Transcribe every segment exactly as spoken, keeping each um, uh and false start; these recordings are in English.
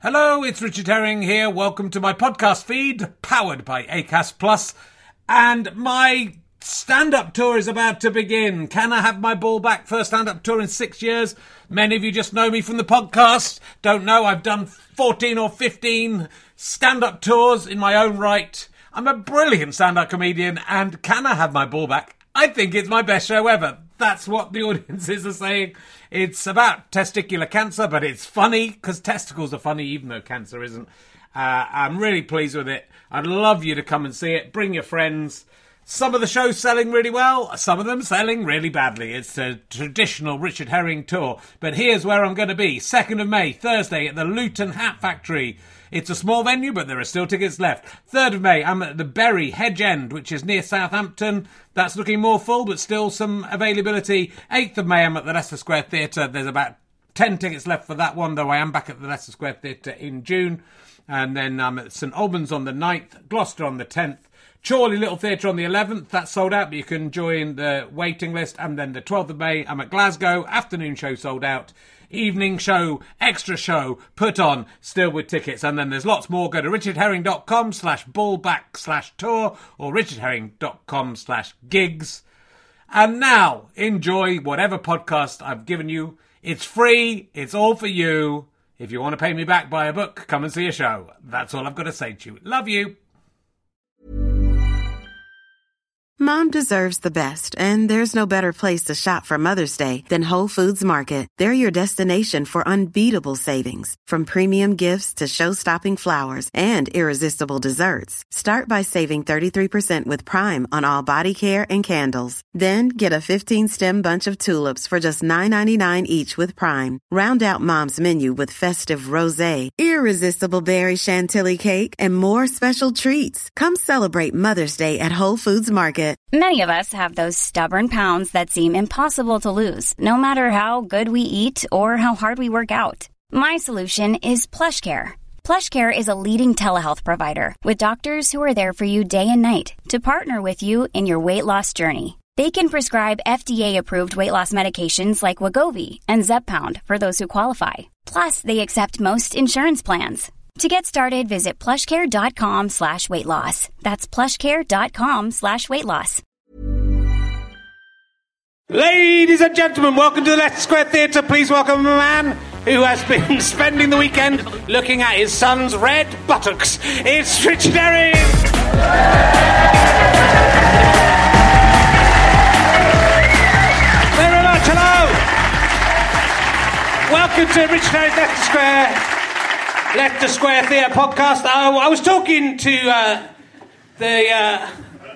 Hello, it's Richard Herring here. Welcome to my podcast feed, powered by Acast Plus. And my stand-up tour is about to begin. Can I have my ball back? First stand-up tour in six years. Many of you just know me from the podcast. Don't know, I've done fourteen or fifteen stand-up tours in my own right. I'm a brilliant stand-up comedian, and can I have my ball back? I think it's my best show ever. That's what the audiences are saying. It's about testicular cancer, but it's funny, because testicles are funny, even though cancer isn't. Uh, I'm really pleased with it. I'd love you to come and see it. Bring your friends. Some of the shows selling really well, some of them selling really badly. It's a traditional Richard Herring tour. But here's where I'm going to be. second of May, Thursday, at the Luton Hat Factory. It's a small venue, but there are still tickets left. third of May, I'm at the Bury Hedge End, which is near Southampton. That's looking more full, but still some availability. eighth of May, I'm at the Leicester Square Theatre. There's about ten tickets left for that one, though I am back at the Leicester Square Theatre in June. And then I'm at St Albans on the ninth, Gloucester on the tenth. Chorley Little Theatre on the eleventh, that's sold out, but you can join the waiting list. And then the twelfth of May, I'm at Glasgow, afternoon show sold out. Evening show, extra show, put on, still with tickets. And then there's lots more. Go to richardherring.com slash ballback slash tour or richardherring.com slash gigs. And now, enjoy whatever podcast I've given you. It's free, it's all for you. If you want to pay me back, buy a book, come and see a show. That's all I've got to say to you. Love you. Mom deserves the best, and there's no better place to shop for Mother's Day than Whole Foods Market. They're your destination for unbeatable savings, from premium gifts to show-stopping flowers and irresistible desserts. Start by saving thirty-three percent with Prime on all body care and candles. Then get a fifteen-stem bunch of tulips for just nine ninety-nine each with Prime. Round out Mom's menu with festive rosé, irresistible berry chantilly cake, and more special treats. Come celebrate Mother's Day at Whole Foods Market. Many of us have those stubborn pounds that seem impossible to lose, no matter how good we eat or how hard we work out. My solution is PlushCare. PlushCare is a leading telehealth provider with doctors who are there for you day and night to partner with you in your weight loss journey. They can prescribe F D A-approved weight loss medications like Wegovy and Zepbound for those who qualify. Plus, they accept most insurance plans. To get started, visit plushcare.com slash weight loss. That's plushcare.com slash weight loss. Ladies and gentlemen, welcome to the Leicester Square Theatre. Please welcome a man who has been spending the weekend looking at his son's red buttocks. It's Richard Herring! Very much, hello! Welcome to Richard Herring's Leicester Square Leicester Square Theatre podcast. I, I was talking to uh, the uh,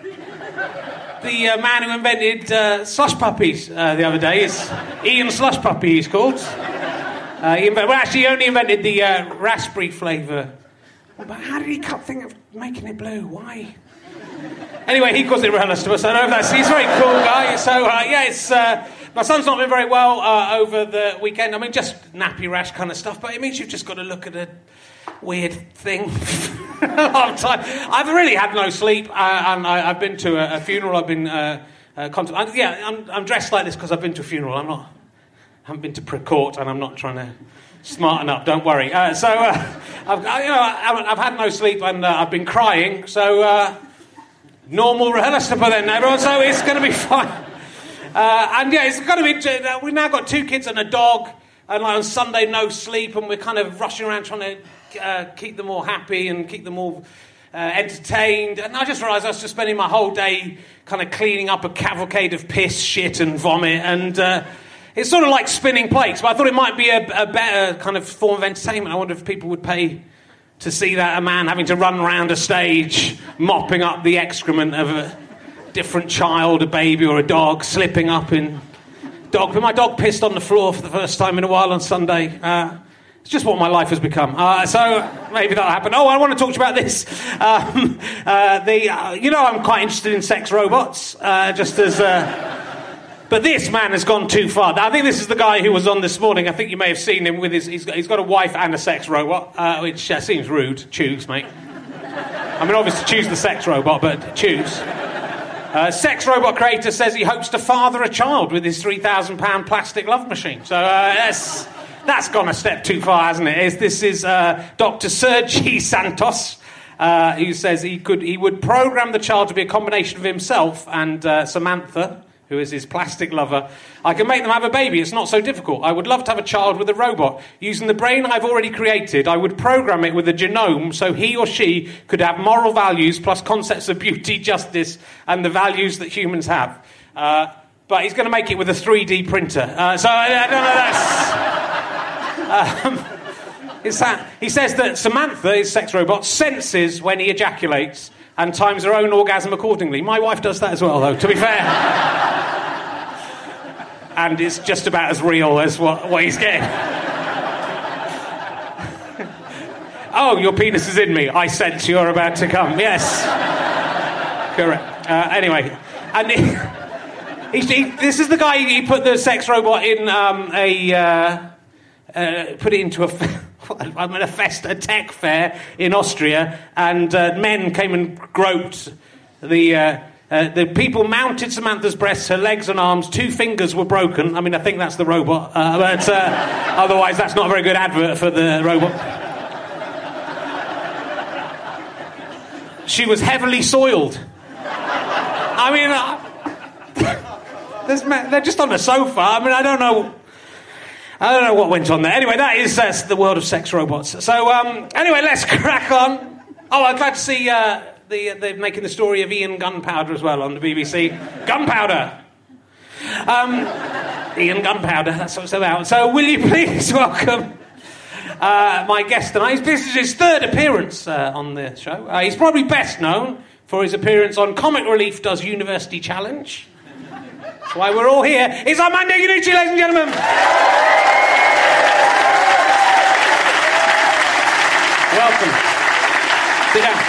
the uh, man who invented uh, slush puppies uh, the other day. It's Ian Slush Puppy, he's called. Uh, he invented, well, actually, he only invented the uh, raspberry flavour. But how did he come think of making it blue? Why? Anyway, he calls it RHLSTP, so I know if that's... He's a very cool guy. So, uh, yeah, it's... Uh, my son's not been very well uh, over the weekend. I mean, just nappy rash kind of stuff, but it means you've just got to look at a weird thing a lot of time. I've really had no sleep, uh, and I, I've been to a, a funeral. I've been... Uh, uh, cont- I, yeah, I'm, I'm dressed like this because I've been to a funeral. I'm not... I haven't been to Precourt, and I'm not trying to smarten up, don't worry. Uh, so, uh, I've, I, you know, I've, I've had no sleep, and uh, I've been crying, so... Uh, normal RHLSTP then, everyone, so it's going to be fine. Uh, and yeah, it's going to be... Uh, we've now got two kids and a dog, and like on Sunday, no sleep, and we're kind of rushing around trying to uh, keep them all happy and keep them all uh, entertained. And I just realised I was just spending my whole day kind of cleaning up a cavalcade of piss, shit and vomit, and uh, it's sort of like spinning plates, but I thought it might be a, a better kind of form of entertainment. I wonder if people would pay... to see that a man having to run around a stage mopping up the excrement of a different child, a baby or a dog, slipping up in dog. But my dog pissed on the floor for the first time in a while on Sunday. Uh, it's just what my life has become. Uh, so maybe that'll happen. Oh, I want to talk to you about this. Um, uh, the, uh, you know, I'm quite interested in sex robots, uh, just as... Uh, But this man has gone too far. I think this is the guy who was on this morning. I think you may have seen him with his... He's got, he's got a wife and a sex robot, uh, which uh, seems rude. Choose, mate. I mean, obviously choose the sex robot, but choose. Uh, sex robot creator says he hopes to father a child with his three thousand pound plastic love machine. So uh, that's, that's gone a step too far, hasn't it? Is this is uh, Doctor Sergi Santos, uh, who says he could he would program the child to be a combination of himself and uh, Samantha, who is his plastic lover. I can make them have a baby. It's not so difficult. I would love to have a child with a robot. Using the brain I've already created, I would program it with a genome so he or she could have moral values plus concepts of beauty, justice, and the values that humans have. Uh, but he's going to make it with a three D printer. Uh, so I, I don't know, that's... Um, it's that, he says that Samantha, his sex robot, senses when he ejaculates and times her own orgasm accordingly. My wife does that as well, though, to be fair. And it's just about as real as what, what he's getting. Oh, your penis is in me. I sense you're about to come. Yes. Correct. Uh, anyway. And he, he, he, this is the guy, he put the sex robot in um, a... Uh, uh, put it into a... I'm at a fest, a tech fair in Austria, and uh, men came and groped the... Uh, Uh, the people mounted Samantha's breasts, her legs and arms, two fingers were broken. I mean, I think that's the robot, uh, but uh, otherwise that's not a very good advert for the robot. She was heavily soiled. I mean, uh, there's, they're just on the sofa. I mean, I don't know... I don't know what went on there. Anyway, that is uh, the world of sex robots. So, um, anyway, let's crack on. Oh, I'm glad to see... Uh, The, they're making the story of Ian Gunpowder as well on the B B C. Gunpowder! Um, Ian Gunpowder, that's what it's about. So will you please welcome uh, my guest tonight. This is his third appearance uh, on the show. Uh, he's probably best known for his appearance on Comic Relief Does University Challenge. That's why we're all here. It's Armando Iannucci, ladies and gentlemen! Welcome. Sit down.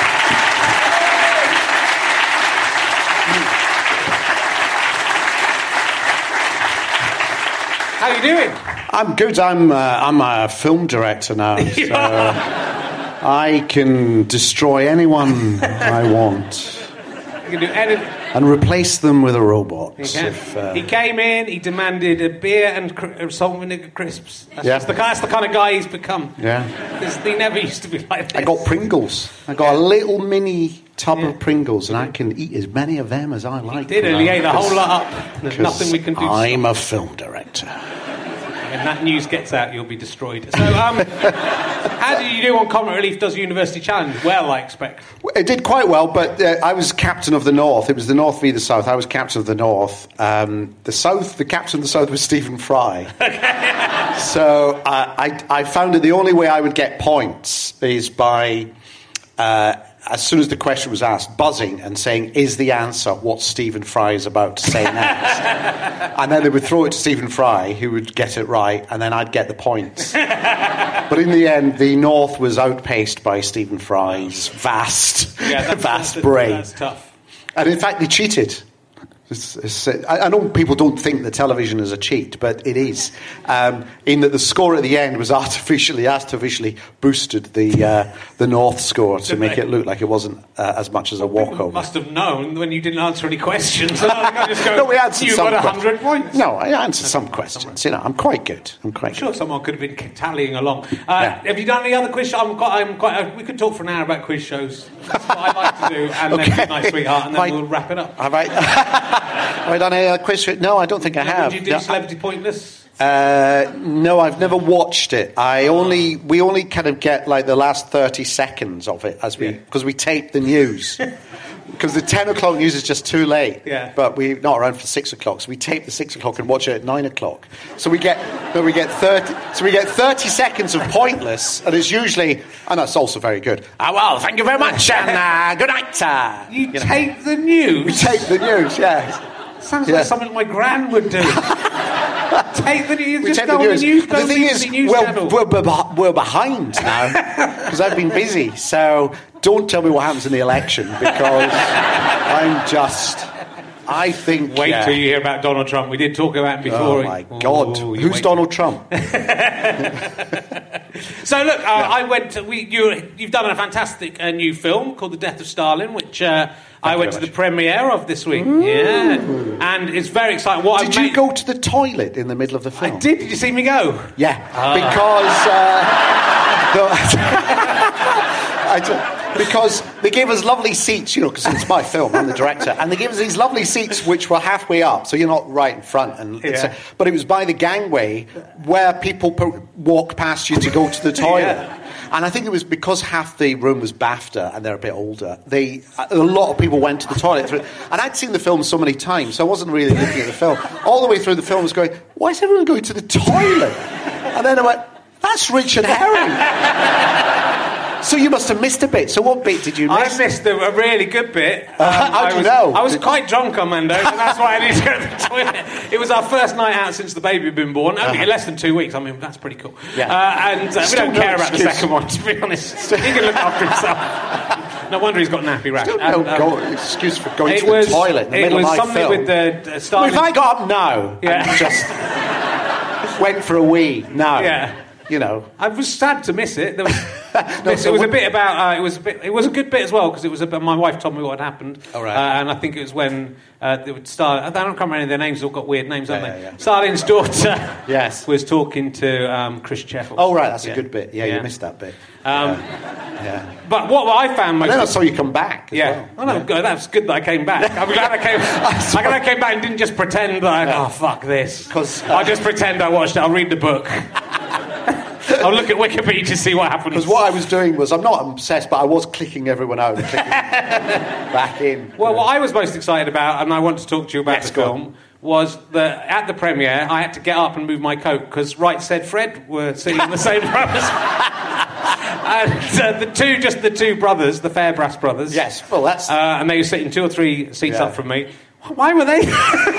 How are you doing? I'm good. I'm uh, I'm a film director now, so I can destroy anyone I want. You can do anything. And replace them with a robot. He, if, uh... he came in, he demanded a beer and cr- salt and vinegar crisps. That's, yeah. just the, that's the kind of guy he's become. Yeah. This, he never used to be like this. I got Pringles. I got yeah. a little mini tub yeah. of Pringles, and I can eat as many of them as I like. He did, and he ate the whole lot up. There's nothing we can do. I'm a film director. When that news gets out, you'll be destroyed. So, um, how did you do on Comic Relief Does University Challenge? Well, I expect. It did quite well, but uh, I was captain of the North. It was the North v the South. I was captain of the North. Um, the South, the captain of the South was Stephen Fry. So uh, I, I found that the only way I would get points is by, uh, as soon as the question was asked, buzzing and saying, is the answer what Stephen Fry is about to say next? And then they would throw it to Stephen Fry, who would get it right, and then I'd get the points. But in the end, the North was outpaced by Stephen Fry's vast, yeah, that's, vast that's, brain. That's tough. And in fact, they cheated. It's, it's, I, I know people don't think that television is a cheat, but it is. Um, in that the score at the end was artificially, artificially boosted the uh, the North score to make it look like it wasn't uh, as much as a walkover. Must have known when you didn't answer any questions. I just go, no, we answered you some got a questions. hundred points. No, I answered some questions. You know, I'm quite good. I'm quite. I'm sure good. someone could have been tallying along. Uh, yeah. Have you done any other quiz? I'm quite. I'm quite. Uh, we could talk for an hour about quiz shows. That's what I like to do, and okay. then Good Night Sweetheart, and then I, we'll wrap it up. Have I? Have I done a quiz? No, I don't think I have. Did you do no, Celebrity Pointless? Uh, no, I've never watched it. I only we only kind of get like the last thirty seconds of it as we because yeah. we tape the news. Because the ten o'clock news is just too late. Yeah. But we're not around for six o'clock, so we tape the six o'clock and watch it at nine o'clock. So we get, no, we get thirty. So we get thirty seconds of Pointless, and it's usually, and that's also very good. Ah, well, thank you very much, and uh, good night. Uh, you, you know. tape the news. We tape the news. Yeah. Sounds yeah. like something my gran would do. Take the news. We just take go the news. on the news. The thing is, news well, we're, we're, we're behind now because I've been busy. So don't tell me what happens in the election because I'm just, I think... Wait yeah. till you hear about Donald Trump. We did talk about him before. Oh, my God. Ooh, Who's wait. Donald Trump? So, look, uh, yeah. I went to... We, you, you've done a fantastic uh, new film called The Death of Stalin, which uh, I went to the premiere of this week. Ooh. Yeah. And it's very exciting. What did I've you made... go to the toilet in the middle of the film? I did. Did you see me go? Yeah. Ah. Because... Uh, I d- because they gave us lovely seats, you know, because it's my film, I'm the director, and they gave us these lovely seats which were halfway up, so you're not right in front. And yeah. a, but it was by the gangway where people po- walk past you to go to the toilet. Yeah. And I think it was because half the room was BAFTA and they're a bit older. They a lot of people went to the toilet. Through, and I'd seen the film so many times, so I wasn't really looking at the film. All the way through the film I was going, why is everyone going to the toilet? And then I went, that's Richard Herring. So you must have missed a bit. So what bit did you miss? I missed a, a really good bit. Um, Uh, how do you was, know? I was quite drunk on Monday, and that's why I needed to go to the toilet. It was our first night out since the baby had been born. Only uh-huh. less than two weeks. I mean, that's pretty cool. Yeah. Uh, and uh, we don't no care about excuse. the second one, to be honest. He can look after himself. No wonder he's got nappy rash. Still And, no um, go, excuse for going it to the was, toilet in the it middle was of my something film. with the uh, Stalin... Well, if I got up now yeah. and just went for a wee now, yeah. you know... I was sad to miss it. There was... no, it so was what, a bit about. Uh, it was a bit. It was a good bit as well because it was. A, my wife told me what had happened, oh, right. uh, and I think it was when uh, they would start. I don't remember any of their names. They've all got weird names, haven't yeah, they? Yeah, yeah. Stalin's daughter, yes, was talking to um, Khrushchev. Oh, right, that's yeah. a good bit. Yeah, yeah, you missed that bit. Um, yeah. yeah. But what I found most. And then I saw you come back. As yeah. Well. Oh no, yeah. good. That's good that I came back. I'm glad I came. I'm glad I came back and didn't just pretend that. Yeah. Oh fuck this. Because uh, I just pretend I watched it. I'll read the book. I'll look at Wikipedia to see what happens. Because what I was doing was, I'm not obsessed, but I was clicking everyone out and clicking back in. Well, what I was most excited about, and I want to talk to you about yes, the film, on. was that at the premiere, I had to get up and move my coat because Right Said Fred were sitting in the same row as and uh, the two, just the two brothers, the Fairbrass brothers. Yes, well, that's... Uh, and they were sitting two or three seats yeah. up from me. Why were they...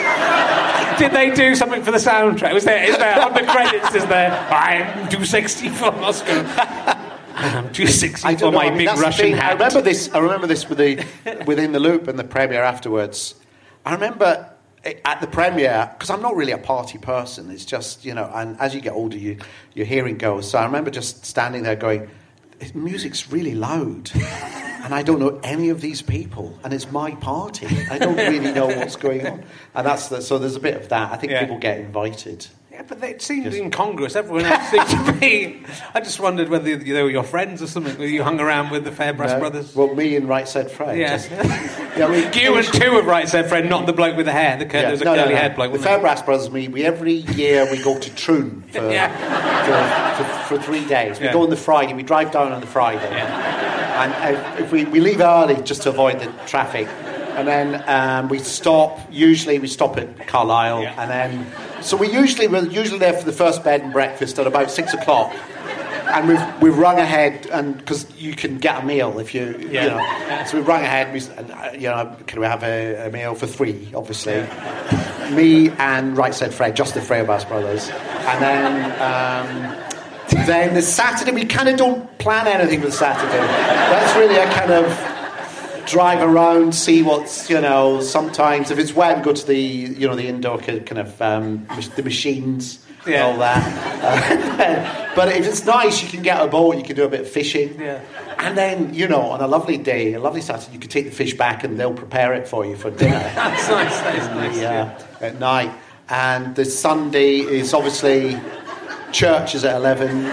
Did they do something for the soundtrack? Was there, is there, on the credits, is there, I'm too sexy for Moscow. I'm too sexy for know, my I mean, big Russian Russian hat. I remember this, I remember this with the, within the loop and the premiere afterwards. I remember at the premiere, because I'm not really a party person, it's just, you know, and as you get older, you, your hearing goes. So I remember just standing there going, music's really loud. And I don't know any of these people, and it's my party. I don't really know what's going on, and that's the, so. There's a bit of that. I think yeah. people get invited. Yeah, but it seemed Just... incongruous. Everyone else seemed to be. I just wondered whether they were your friends or something. Whether you hung around with the Fairbrass no. brothers. Well, me and Right Said Fred. Yes. Just, yeah, I mean, you and two of Right Said Fred, not the bloke with the hair. The cur- yeah, there's a no, curly no, no. haired bloke. The With Fairbrass brothers. We, we every year we go to Troon for, yeah. for, for, for three days. We yeah. go on the Friday. We drive down on the Friday, yeah. and uh, if we we leave early just to avoid the traffic. And then um, we stop. Usually, we stop at Carlisle, yeah. and then so we usually we're usually there for the first bed and breakfast at about six o'clock. And we've we've rung ahead, and because you can get a meal if you yeah. you know. Yeah. So we've rung ahead. We and, uh, you know can we have a, a meal for three? Obviously, yeah. Me and Right Said Fred, just the Fairbrass brothers, and then. Um, then the Saturday we kind of don't plan anything with Saturday. That's really a kind of. Drive around, see what's, you know, sometimes if it's wet, go to the, you know, the indoor kind of, um, the machines and yeah. all that. Uh, but if it's nice, you can get a boat, you can do a bit of fishing. Yeah. And then, you know, on a lovely day, a lovely Saturday, you can take the fish back and they'll prepare it for you for dinner. That's nice, that is nice. Yeah, yeah. At night. And the Sunday is obviously, church is at eleven.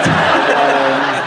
um,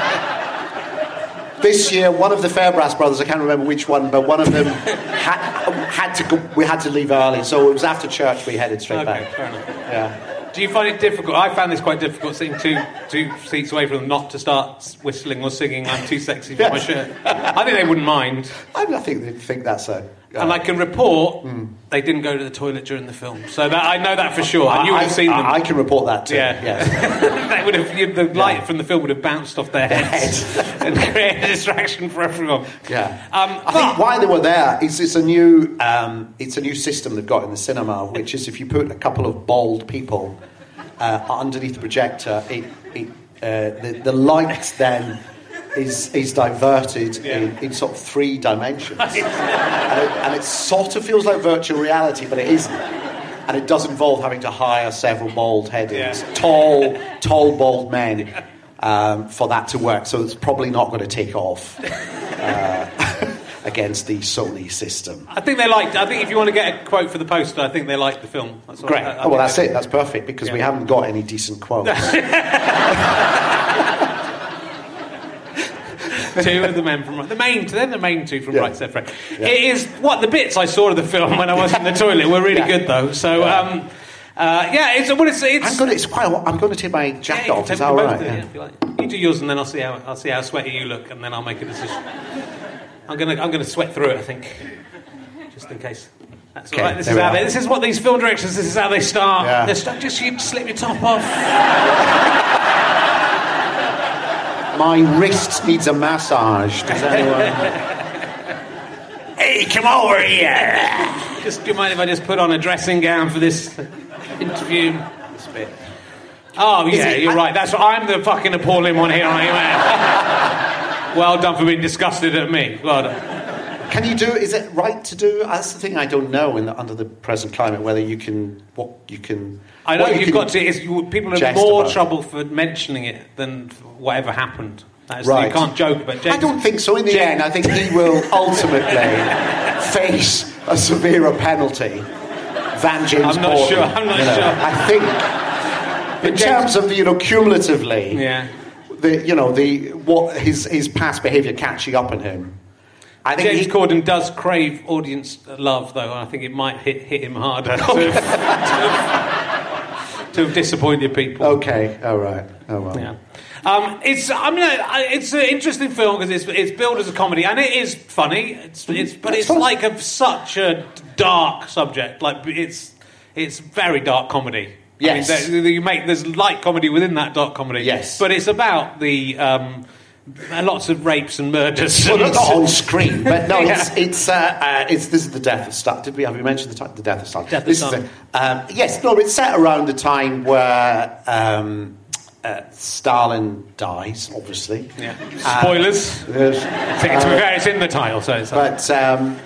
This year, one of the Fairbrass brothers, I can't remember which one, but one of them had, had to go, we had to leave early, so it was after church we headed straight okay, back. Fair enough. Yeah. Do you find it difficult? I found this quite difficult, sitting two two seats away from them, not to start whistling or singing "I'm too sexy for yes. my shirt." I think they wouldn't mind. I, I think they think that's a. Uh, and I can report mm. they didn't go to the toilet during the film, so that I know that for sure. And you would have seen them. I, I can report that too. Yeah, yes. they would have. You, the light yeah. from the film would have bounced off their heads head. and created a distraction for everyone. Yeah, um, I think why they were there is it's a new um, it's a new system they've got in the cinema, which is if you put a couple of bald people uh, underneath the projector, it, it uh, the, the light then is is diverted Yeah. in, in sort of three dimensions, and, it, and it sort of feels like virtual reality, but it isn't. And it does involve having to hire several bald-headed, Yeah. tall, tall, bald men um, for that to work. So it's probably not going to take off uh, against the Sony system. I think they liked. I think if you want to get a quote for the poster, I think they liked the film. That's what Great. I, I oh, well, think that's they- it. That's perfect, because we Yeah. haven't got any decent quotes. Two of the men from the main, they're the main two from Yeah. Right Said Fred. Yeah. It is what the bits I saw of the film when I was in the toilet were really Yeah. good though. So Yeah. um, uh, yeah, it's well, it's, it's I'm going to. It's quite. I'm going to take my yeah, jacket you can off. take Is them that all both, right? do it, Yeah. yeah, if you like. You do yours, and then I'll see how I'll see how sweaty you look, and then I'll make a decision. I'm gonna I'm gonna sweat through it, I think, just in case. That's Okay, all right. This there is we how are. they, this is what these film directors. This is how they start. Yeah. They start just you slip your top off. My wrist needs a massage. Does anyone? Hey, come over here. Just do you mind if I just put on a dressing gown for this interview? This bit. Oh yeah, it- you're I- right. That's I'm the fucking appalling one here, aren't you, man? Well done for being disgusted at me. Well done. Can you do? Is it right to do? That's the thing I don't know in the, under the present climate, whether you can what you can. I know what you you've can got to. It's, you, people have jest more about. trouble for mentioning it than whatever happened. That's, Right. You can't joke about. James, I don't think so. In the end, I think he will ultimately face a severer penalty than James I'm not Corden, sure, I'm not you know. sure. I think, in James- terms of the, you know, cumulatively, Yeah. the you know the what his his past behaviour catching up on him. I think James he, Corden does crave audience love, though. And I think it might hit hit him harder to, have, to, have, to have disappointed people. Okay, all right, oh well. Yeah. Um, it's I mean I- it's an interesting film because it's it's billed as a comedy and it is funny. It's it's but It's it's fun. like a such a dark subject. Like it's it's very dark comedy. Yes. I mean, there, you make there's light comedy within that dark comedy. Yes. But it's about the um, lots of rapes and murders. Well, and, not on screen, but no, Yeah. it's it's, uh, uh, it's this is the death of Stalin. Did we have we mentioned the, time, the death of Stalin? Death of this Stalin. Is a, um, yes, no, it's set around the time where um, uh, Stalin dies, obviously. Yeah. Spoilers. There's- I think it's, uh, it's in the title, so it's but um,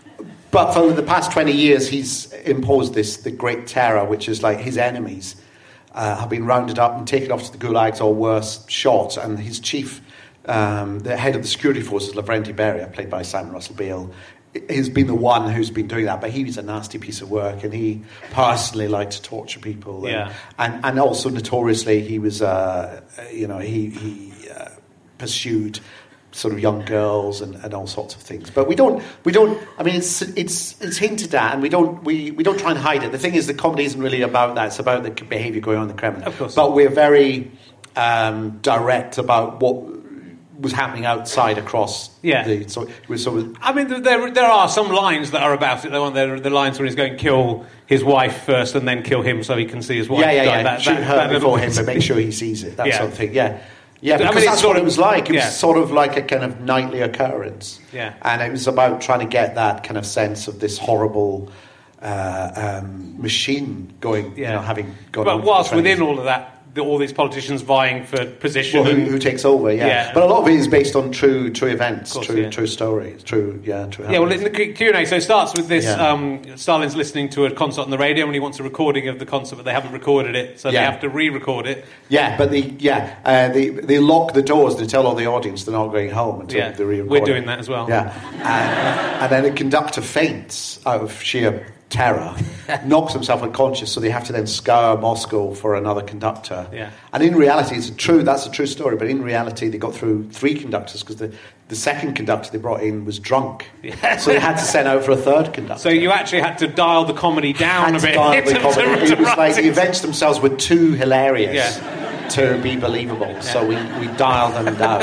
but for the past twenty years, he's imposed this the Great Terror, which is like his enemies uh, have been rounded up and taken off to the gulags or worse, shot, and his chief. Um, the head of the security forces, Lavrenti Beria, played by Simon Russell Beale, has been the one who's been doing that. But he was a nasty piece of work, and he personally liked to torture people. And, Yeah. and, and also notoriously, he was, uh, you know, he, he uh, pursued sort of young girls and, and all sorts of things. But we don't, we don't. I mean, it's it's it's hinted at, and we don't we, we don't try and hide it. The thing is, the comedy isn't really about that. It's about the behaviour going on in the Kremlin. Of course. But we're very um, direct about what was happening outside across Yeah. the so it was sort of I mean, there there are some lines that are about it. Though, there are the lines where he's going to kill his wife first and then kill him so he can see his wife yeah yeah die. yeah That, shoot that, her that before little- him but make sure he sees it that Yeah. sort of thing yeah yeah I mean, because it's that's sort what of- it was like it yeah. was sort of like a kind of nightly occurrence Yeah. and it was about trying to get that kind of sense of this horrible uh, um, machine going Yeah. you know having gone on But for whilst the within twenties. all of that, the, all these politicians vying for position. Well, who, and, who takes over? Yeah. Yeah. but a lot of it is based on true, true events, course, true, yeah. true stories, true, yeah, true. yeah, well, happenings. in the Q and A, so it starts with this, Yeah. um, Stalin's listening to a concert on the radio and he wants a recording of the concert, but they haven't recorded it, so they Yeah. have to re-record it. Yeah, but the yeah uh, they they lock the doors. They tell all the audience they're not going home until Yeah, they re-record we're it. doing that as well. Yeah, and, and then the conductor faints out of sheer terror, knocks himself unconscious. So they have to then scour Moscow for another conductor. Yeah. And in reality, it's a true. That's a true story. But in reality, they got through three conductors because the the second conductor they brought in was drunk. Yeah. So they had to send out for a third conductor. So you actually had to dial the comedy down Had a to bit. dial the to- comedy. to- It to was write like the it. events themselves were too hilarious Yeah. to be believable. So we, we dialed them down.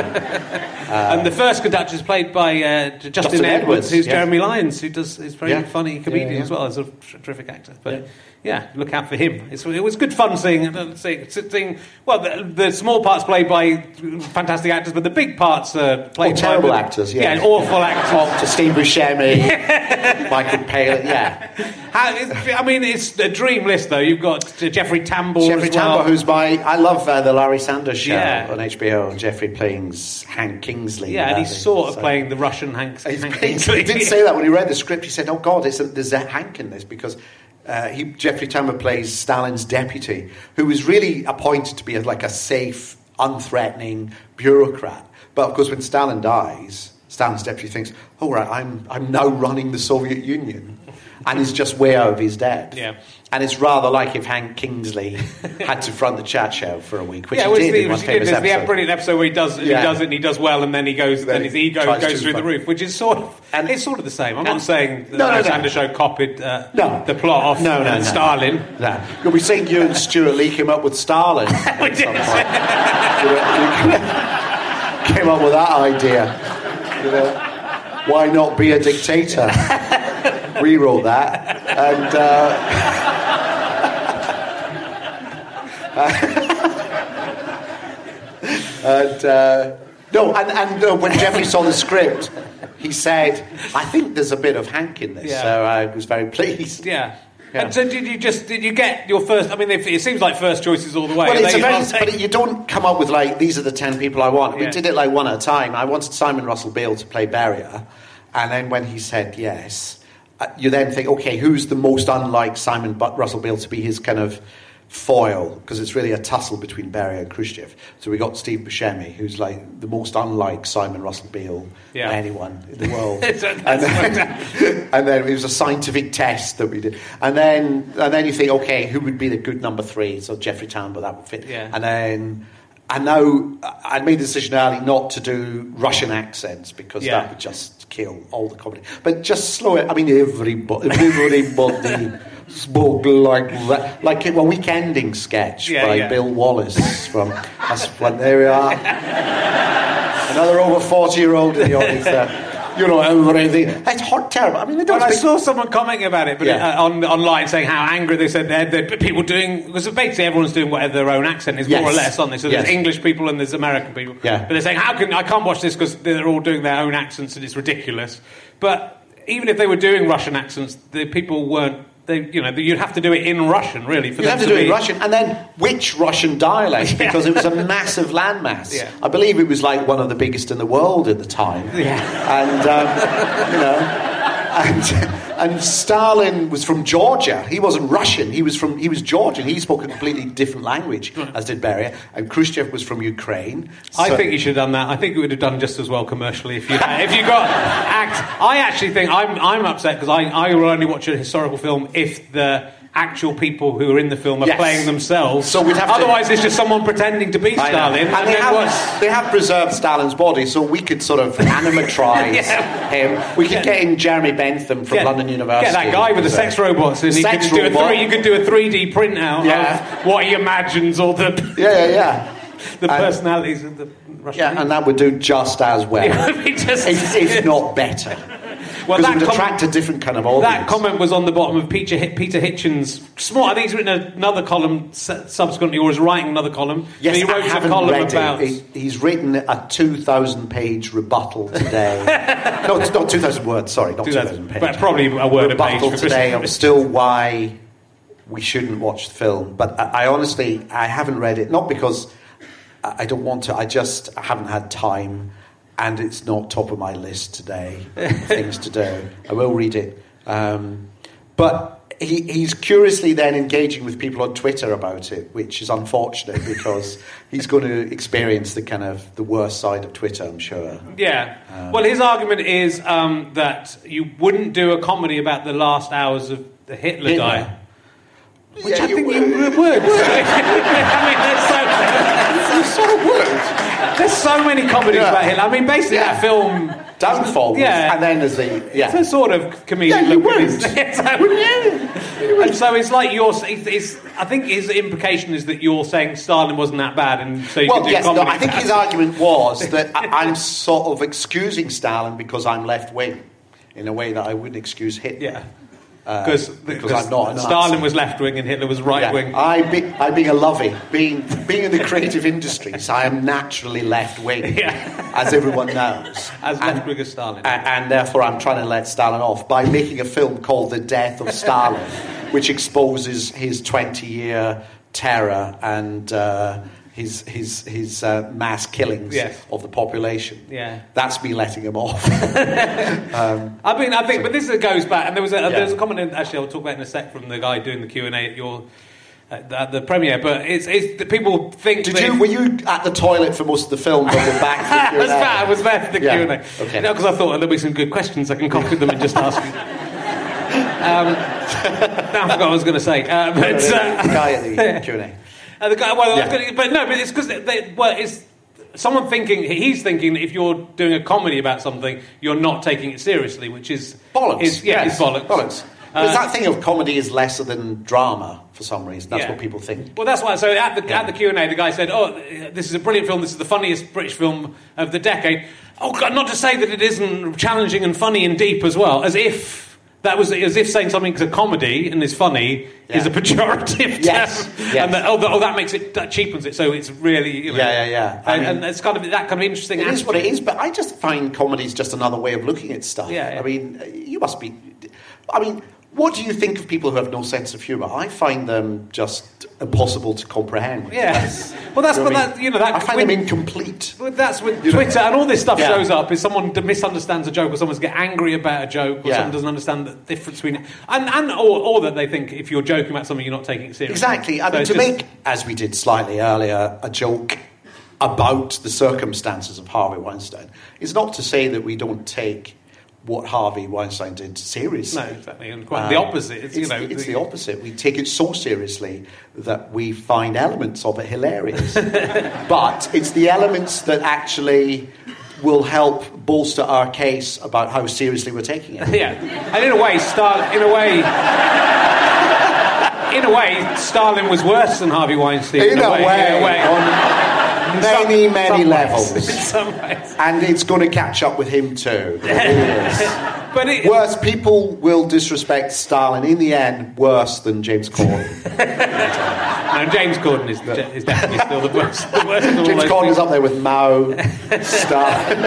And the first conductor is played by uh, Justin, Justin Edwards, Edwards, who's yeah. Jeremy Lyons, who does is very Yeah. funny comedian Yeah, yeah. as well as a terrific actor. But Yeah. yeah, look out for him. It's, it was good fun seeing, seeing, seeing well, the, the small parts played by fantastic actors, but the big parts are played oh, by... terrible actors, yeah. Yeah, awful actors. Up to Steve Buscemi, Michael Palin, yeah. How, I mean, it's a dream list, though. You've got Jeffrey Tambor Jeffrey as well. Tambor, who's my... I love uh, the Larry Sanders Show Yeah. on H B O, and Jeffrey playing Hank Kingsley. Yeah, and he's thing, sort of so. playing the Russian Hank, He's Hank playing- Kingsley. He did say that when he read the script. He said, oh, God, it's a, there's a Hank in this, because... Uh, he, Jeffrey Tambor plays Stalin's deputy, who was really appointed to be a, like a safe, unthreatening bureaucrat. But of course, when Stalin dies, Stalin's deputy thinks, "Oh right, I'm I'm now running the Soviet Union," and is just way out of his depth. Yeah. And it's rather like if Hank Kingsley had to front the chat show for a week, which Yeah, he well, did he, in one he famous did this, episode. the brilliant episode where he does, Yeah. he does it and he does well, and then he goes, then, Then his he ego tries goes too through the far. roof, which is sort of, And- it's sort of the same. I'm and- not saying that No, no, the no. Sanders Show copied uh, No. the plot off No, no, uh, no. Stalin. No, you'll be saying you and Stuart Lee came up with Stalin. at We did. some point. You know, came up with that idea. You know, why not be a dictator? Rewrote that, and uh, and uh, no, and and uh, when Jeffrey saw the script, he said, "I think there's a bit of Hank in this," Yeah. so I was very pleased. Yeah. Yeah. And so did you just, did you get your first, I mean, if- it seems like first choices all the way. Well, Are it's they a very, not- but you don't come up with like these are the ten people I want. We Yeah. did it like one at a time. I wanted Simon Russell Beale to play Beria, and then when he said yes, uh, you then think, okay, who's the most unlike Simon but Russell Beale to be his kind of foil? Because it's really a tussle between Beria and Khrushchev. So we got Steve Buscemi, who's like the most unlike Simon Russell Beale Yeah. anyone in the world. So and, that's then, and then it was a scientific test that we did, and then and then you think, okay, who would be the good number three? So Jeffrey Tambor, that would fit. Yeah. And then, and now I made the decision early not to do Russian accents because Yeah. that would just kill all the comedy. But just slow it. I mean, everybody, everybody spoke like that, like a weekending sketch Yeah, by yeah. Bill Wallace from. That's when there we are. Another over forty-year-old in the audience there. You know, everything. It's hot, terrible. I mean, they don't Well, I speak- saw someone commenting about it, but Yeah. uh, on online saying how angry they said they're, they're people doing, because basically everyone's doing whatever their own accent is, Yes. more or less, aren't they? So Yes. there's English people and there's American people. Yeah. But they're saying, how can I can't watch this because they're all doing their own accents and it's ridiculous. But even if they were doing Russian accents, the people weren't. They, you know, you'd have to do it in Russian, really. For You them have to do it be, in Russian, and then which Russian dialect? Because it was a massive landmass. Yeah. I believe it was like one of the biggest in the world at the time. Yeah. And um, you know, and and Stalin was from Georgia. He wasn't Russian. He was from he was Georgian. He spoke a completely different language, as did Beria. And Khrushchev was from Ukraine. I So- think you should have done that. I think it would have done just as well commercially if you if you got act. I actually think I'm I'm upset because I I will only watch a historical film if the actual people who are in the film are Yes. playing themselves. So we'd have to- Otherwise, it's just someone pretending to be I know. Stalin. And they then have, what's- they have preserved Stalin's body, so we could sort of animatrise Yeah. him. We could get in Jeremy Bentham from Get- London University. Get that guy with the sex robots, and he Sex could do a robot. three. You could do a three D printout Yeah. of what he imagines or the Yeah, yeah, yeah. the And- personalities of the Russian. Yeah, and that would do just as well, It would be just- if, if not better. well, Because it would com- attract a different kind of audience. That comment was on the bottom of Peter, Hi- Peter Hitchens' small. I think he's written another column s- subsequently, or is writing another column. Yes, he wrote I a haven't column read about. it. He, he's written a two thousand page rebuttal today. no, it's not two thousand words. Sorry, not two thousand pages. But probably a word a page. Rebuttal For today Christmas. of still why we shouldn't watch the film. But I, I honestly, I haven't read it. Not because I I don't want to. I just haven't had time. And it's not top of my list today. Things to do. I will read it. Um, but he, he's curiously then engaging with people on Twitter about it, which is unfortunate because he's going to experience the kind of the worst side of Twitter, I'm sure. Yeah. Well, his argument is um, that you wouldn't do a comedy about the last hours of the Hitler, Hitler. guy. Which Yeah, I you think would. you would. I mean, there's so, You sort of would. there's so many comedies Yeah. about Hitler. I mean, basically, Yeah. that film. Downfall. was- Yeah. And then there's the... It's Yeah. a sort of comedic Yeah, you look at wouldn't. it. So- and so it's like you're. It's, it's, I think his implication is that you're saying Stalin wasn't that bad, and so you Well, could do yes, no, comedy. I think his argument was that I, I'm sort of excusing Stalin because I'm left-wing in a way that I wouldn't excuse Hitler. Yeah. Because uh, I'm not. Stalin was left wing and Hitler was right yeah. wing. I be, I being a lovey, being being in the creative industries, I am naturally left wing, yeah. as everyone knows. As left wing as Stalin, and, and therefore I'm trying to let Stalin off by making a film called The Death of Stalin, which exposes his twenty-year terror and. Uh, His his his uh, mass killings yes. of the population. Yeah, that's me letting him off. um, I mean, I think, so, but this goes back, and there was a, yeah. there was a comment. In, actually, I'll talk about it in a sec from the guy doing the Q and A at your at the, at the premiere. But it's it's the people think. Did that you were you at the toilet for most of the film? But we're back for the Q and A. I was there. I was there for the yeah. Q and A. Okay. No, because I thought there'll be some good questions I can copy them and just ask you. Um, now I forgot what I was going to say. Uh, but uh, the guy at the Q and A. Uh, the guy, well, yeah. gonna, but no, but it's because they, they, well, it's someone thinking he's thinking that if you're doing a comedy about something, you're not taking it seriously, which is bollocks. Is, yeah, yes. it's bollocks. bollocks. Uh, There's that thing of comedy is lesser than drama for some reason. That's yeah. what people think. Well, that's why. So at the yeah. at the Q and A, the guy said, "Oh, this is a brilliant film. This is the funniest British film of the decade." Oh God, not to say that it isn't challenging and funny and deep as well, as if. That was as if saying something's a comedy and is funny yeah. is a pejorative yes. term, yes. and that, oh, that, oh, that makes it that cheapens it. So it's really, you know, yeah, yeah, yeah. I and, mean, and it's kind of that kind of interesting. It aspect. is what it is, but I just find comedy is just another way of looking at stuff. Yeah, yeah. I mean, you must be. I mean, what do you think of people who have no sense of humour? I find them just impossible to comprehend. Yes. Well, that's you what know that you know. That I find when, them incomplete. Well, that's with you Twitter know? and all this stuff yeah. shows up. Is someone misunderstands a joke, or someone's get angry about a joke, or yeah. someone doesn't understand the difference between it, and and or, or that they think if you're joking about something, you're not taking it seriously. Exactly. I so mean, to just, make, as we did slightly earlier, a joke about the circumstances of Harvey Weinstein is not to say that we don't take what Harvey Weinstein did seriously. No, exactly, and quite um, the opposite. It's, it's, you know, it's the, the opposite. We take it so seriously that we find elements of it hilarious. But it's the elements that actually will help bolster our case about how seriously we're taking it. Yeah, and in a way, Stalin. In a way. In a way, Stalin was worse than Harvey Weinstein. In, in, a, way, way, in a way, on many, some, many some levels. Ways. In some ways. And it's going to catch up with him too. It but it, worse, people will disrespect Stalin in the end worse than James Corden. No, James Corden is, is definitely still the worst. The worst of all James those Corden things. is up there with Mao, Stalin,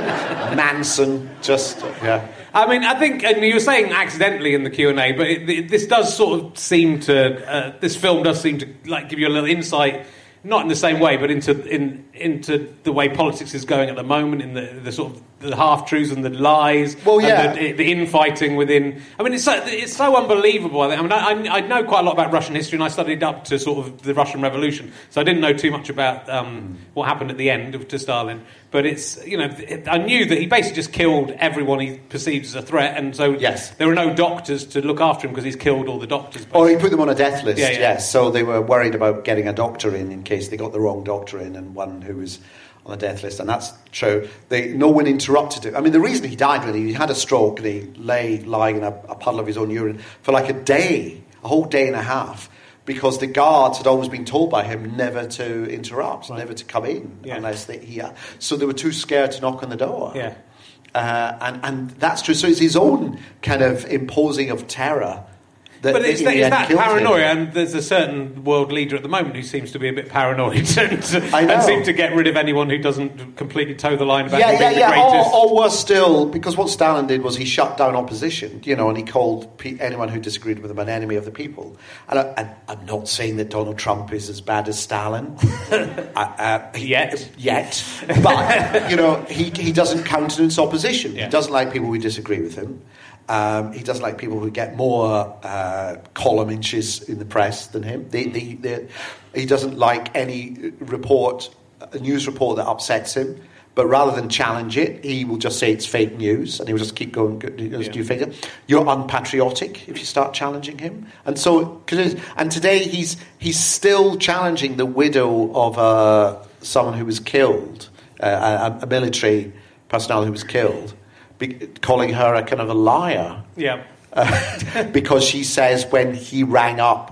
Manson. Just yeah. I mean, I think, and you were saying accidentally in the Q and A, but it, it, this does sort of seem to, uh, this film does seem to like give you a little insight, not in the same way, but into in into the way politics is going at the moment, in the, the sort of the half truths and the lies, well, yeah. and the, the infighting within. I mean, it's so, it's so unbelievable. I mean, I, I know quite a lot about Russian history, and I studied up to sort of the Russian Revolution, so I didn't know too much about um, what happened at the end of, to Stalin. But it's, you know, it, I knew that he basically just killed everyone he perceived as a threat, and so yes. there were no doctors to look after him because he's killed all the doctors. Basically. Or he put them on a death list, yeah, yeah. yes. So they were worried about getting a doctor in in case they got the wrong doctor in, and one who was on the death list, and that's true. They, no one interrupted him. I mean, the reason he died, really, he had a stroke and he lay lying in a, a puddle of his own urine for like a day, a whole day and a half, because the guards had always been told by him never to interrupt, right. never to come in yeah. unless they, he. Uh, so they were too scared to knock on the door. Yeah, uh, and and that's true. So it's his own kind of imposing of terror. That but it's, that, it's that paranoia, him. and there's a certain world leader at the moment who seems to be a bit paranoid and, I know. and seem to get rid of anyone who doesn't completely toe the line about yeah, him yeah, being yeah. the greatest. Or, or worse still, because what Stalin did was he shut down opposition, you know, and he called pe- anyone who disagreed with him an enemy of the people. And, I, and I'm not saying that Donald Trump is as bad as Stalin. uh, uh, yet. Yet. But, you know, he, he doesn't countenance opposition. Yeah. He doesn't like people who disagree with him. Um, he doesn't like people who get more uh, column inches in the press than him. They, they, they, he doesn't like any report, a news report that upsets him. But rather than challenge it, he will just say it's fake news, and he will just keep going. Do you figure you're unpatriotic if you start challenging him? And so, and today he's he's still challenging the widow of uh, someone who was killed, uh, a, a military personnel who was killed. Be, calling her a kind of a liar. Yeah. Uh, because she says when he rang up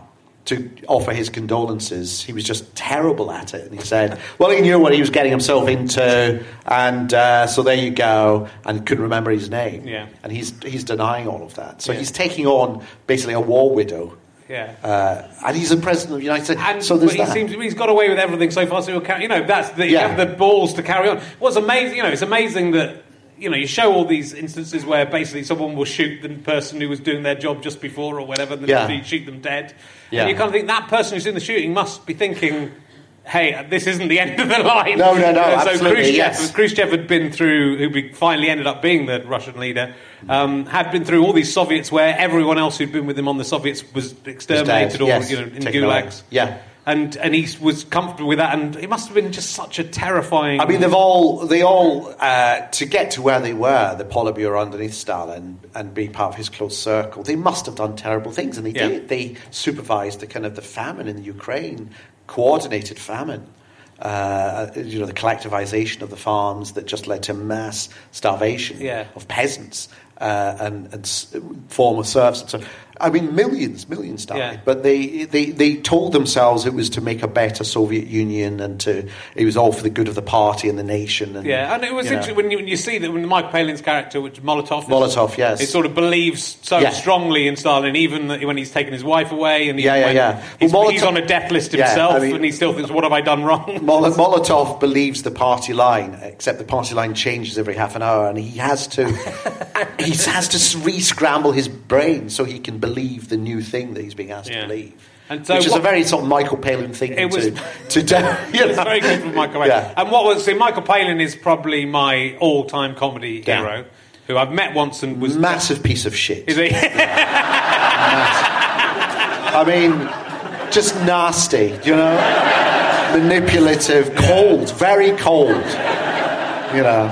to offer his condolences. He was just terrible at it. And he said, well, he knew what he was getting himself into, and uh, so there you go, and couldn't remember his name. Yeah. And he's he's denying all of that. So yeah. he's taking on basically a war widow. Yeah. Uh, and he's the president of the United States. And, so there's but he that. seems he's got away with everything so far. So he'll carry, you know, that's the, you Yeah. have the balls to carry on. What's amazing, you know, it's amazing that, you know, you show all these instances where basically someone will shoot the person who was doing their job just before or whatever, and then Yeah. you shoot them dead. Yeah. And you kind of think that person who's in the shooting must be thinking, hey, this isn't the end of the line. No, no, no, Uh, so absolutely, Khrushchev, yes. Khrushchev had been through, who be, finally ended up being the Russian leader, um, had been through all these Soviets where everyone else who'd been with him on the Soviets was exterminated or yes. you know, in Taken away. gulags. Yeah. And and he was comfortable with that, and it must have been just such a terrifying. I mean, they've all, they all, uh, to get to where they were, the Politburo underneath Stalin, and be part of his close circle, they must have done terrible things, and they Yeah. did. They supervised the kind of the famine in the Ukraine, coordinated famine. Uh, you know, the collectivization of the farms that just led to mass starvation Yeah. of peasants uh, and, and s- former serfs. And so, I mean, millions, millions died. Yeah. But they, they, they told themselves it was to make a better Soviet Union, and to it was all for the good of the party and the nation. And, yeah, and it was you know. interesting when you, when you see that when Michael Palin's character, which is Molotov, is- Molotov, yes. it sort of believes so Yeah. strongly in Stalin, even that when he's taken his wife away, and even Yeah, yeah, when yeah. He's, Well, he's Molotov- on a death list Yeah, himself, I mean- and he still thinks, "What have I done wrong?" Mol- Molotov believes the party line, except the party line changes every half an hour, and he has to he has to re-scramble his brain so he can believe the new thing that he's being asked Yeah. to believe. And so Which is what- a very sort of Michael Palin thing It was- to, to do. You It's know? very good for Michael Palin. Yeah. And what was see, Michael Palin is probably my all-time comedy Yeah. hero, who I've met once and was Massive piece of shit. Is he? I mean, just nasty, you know? Manipulative, cold, very cold. You know.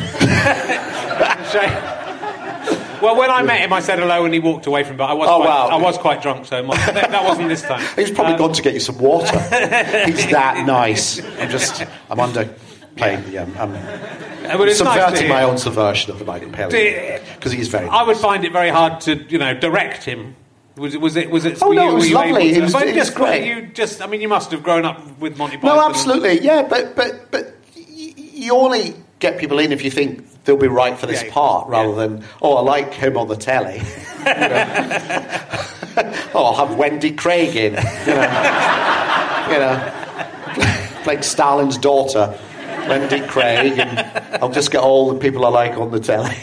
Well, when I met him, I said hello, and he walked away from. But I was, Oh, quite, wow. I was quite drunk, so my, that, that wasn't this time. He's probably Um, gone to get you some water. He's that nice. I'm just, I'm under playing, yeah, I'm, uh, but it's nice to subverting hear. my own subversion of the Michael Palin. Do- Because he's very I would nice. find it very hard to, you know, direct him. Was it? Was it? Was it? Oh, were no, you, it was were you lovely. able to- It was- but it just, was great. You just, I mean, you must have grown up with Monty Python. No, absolutely, yeah, but but but y- you only get people in if you think they'll be right for this Yeah, part, rather yeah. than oh, I like him on the telly. You know? Oh, I'll have Wendy Craig in. You know, you know, like Stalin's daughter, Wendy Craig, and I'll just get all the people I like on the telly.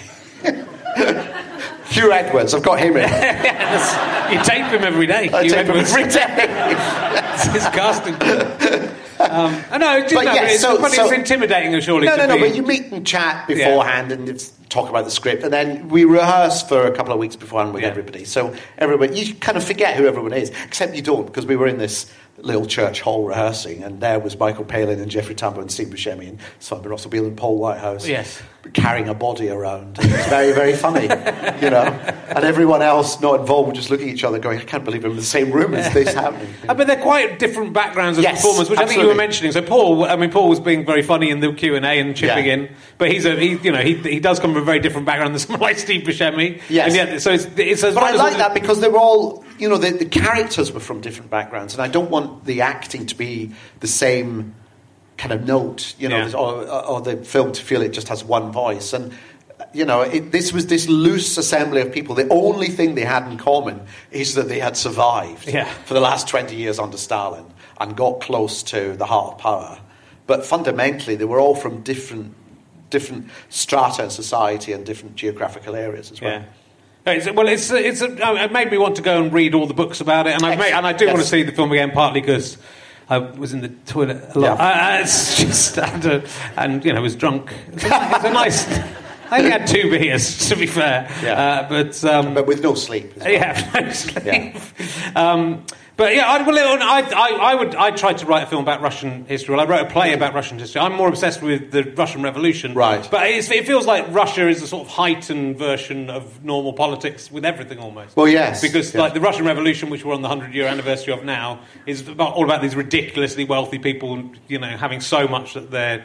Hugh Edwards, I've got him in. Yes. You tape him every day. I You take him Edwards. every day. It's his casting. Um, I know, it, But no, yeah, but it's, so- but so- it's intimidating, surely. No, to no, no, be- but you meet and chat beforehand and it's talk about the script, and then we rehearse for a couple of weeks beforehand with Yeah. everybody. So everybody, you kind of forget who everyone is, except you don't, because we were in this little church hall rehearsing, and there was Michael Palin and Jeffrey Tambor and Steve Buscemi and Simon Russell Beale and Paul Whitehouse Yes. carrying a body around. It was very, very funny, you know. And everyone else not involved would just look at each other going, I can't believe I'm in the same room as this happening. Uh, but they're quite different backgrounds of Yes, performers, which I think you were absolutely. mentioning. So Paul, I mean, Paul was being very funny in the Q and A and chipping Yeah. in, but he's a, he, you know, he he does come from a very different background than someone like Steve Buscemi. Yes. And yet, so it's, it's as But well I as like that because they were all, you know, the, the characters were from different backgrounds, and I don't want the acting to be the same kind of note, you know, Yeah. or, or the film to feel it just has one voice. And, you know, it, this was this loose assembly of people. The only thing they had in common is that they had survived Yeah. for the last twenty years under Stalin and got close to the heart of power. But fundamentally, they were all from different different strata in society and different geographical areas as well. Yeah. It's, well, it's it's a, it made me want to go and read all the books about it, and I and I do Yes. want to see the film again, partly because I was in the toilet a lot. Yeah. I, I, it's just and, uh, and you know was drunk. It was a, it was a nice. I only had two beers, to be fair. Yeah. Uh, but um, But with no sleep as well. yeah, no sleep. Yeah. Um, but yeah, I, well, I, I, I would. I tried to write a film about Russian history. Well, I wrote a play about Russian history. I'm more obsessed with the Russian Revolution, Right. But it's, it feels like Russia is a sort of heightened version of normal politics with everything almost. Well, yes, because yes. like the Russian Revolution, which we're on the hundred-year anniversary of now, is about, all about these ridiculously wealthy people, you know, having so much that they're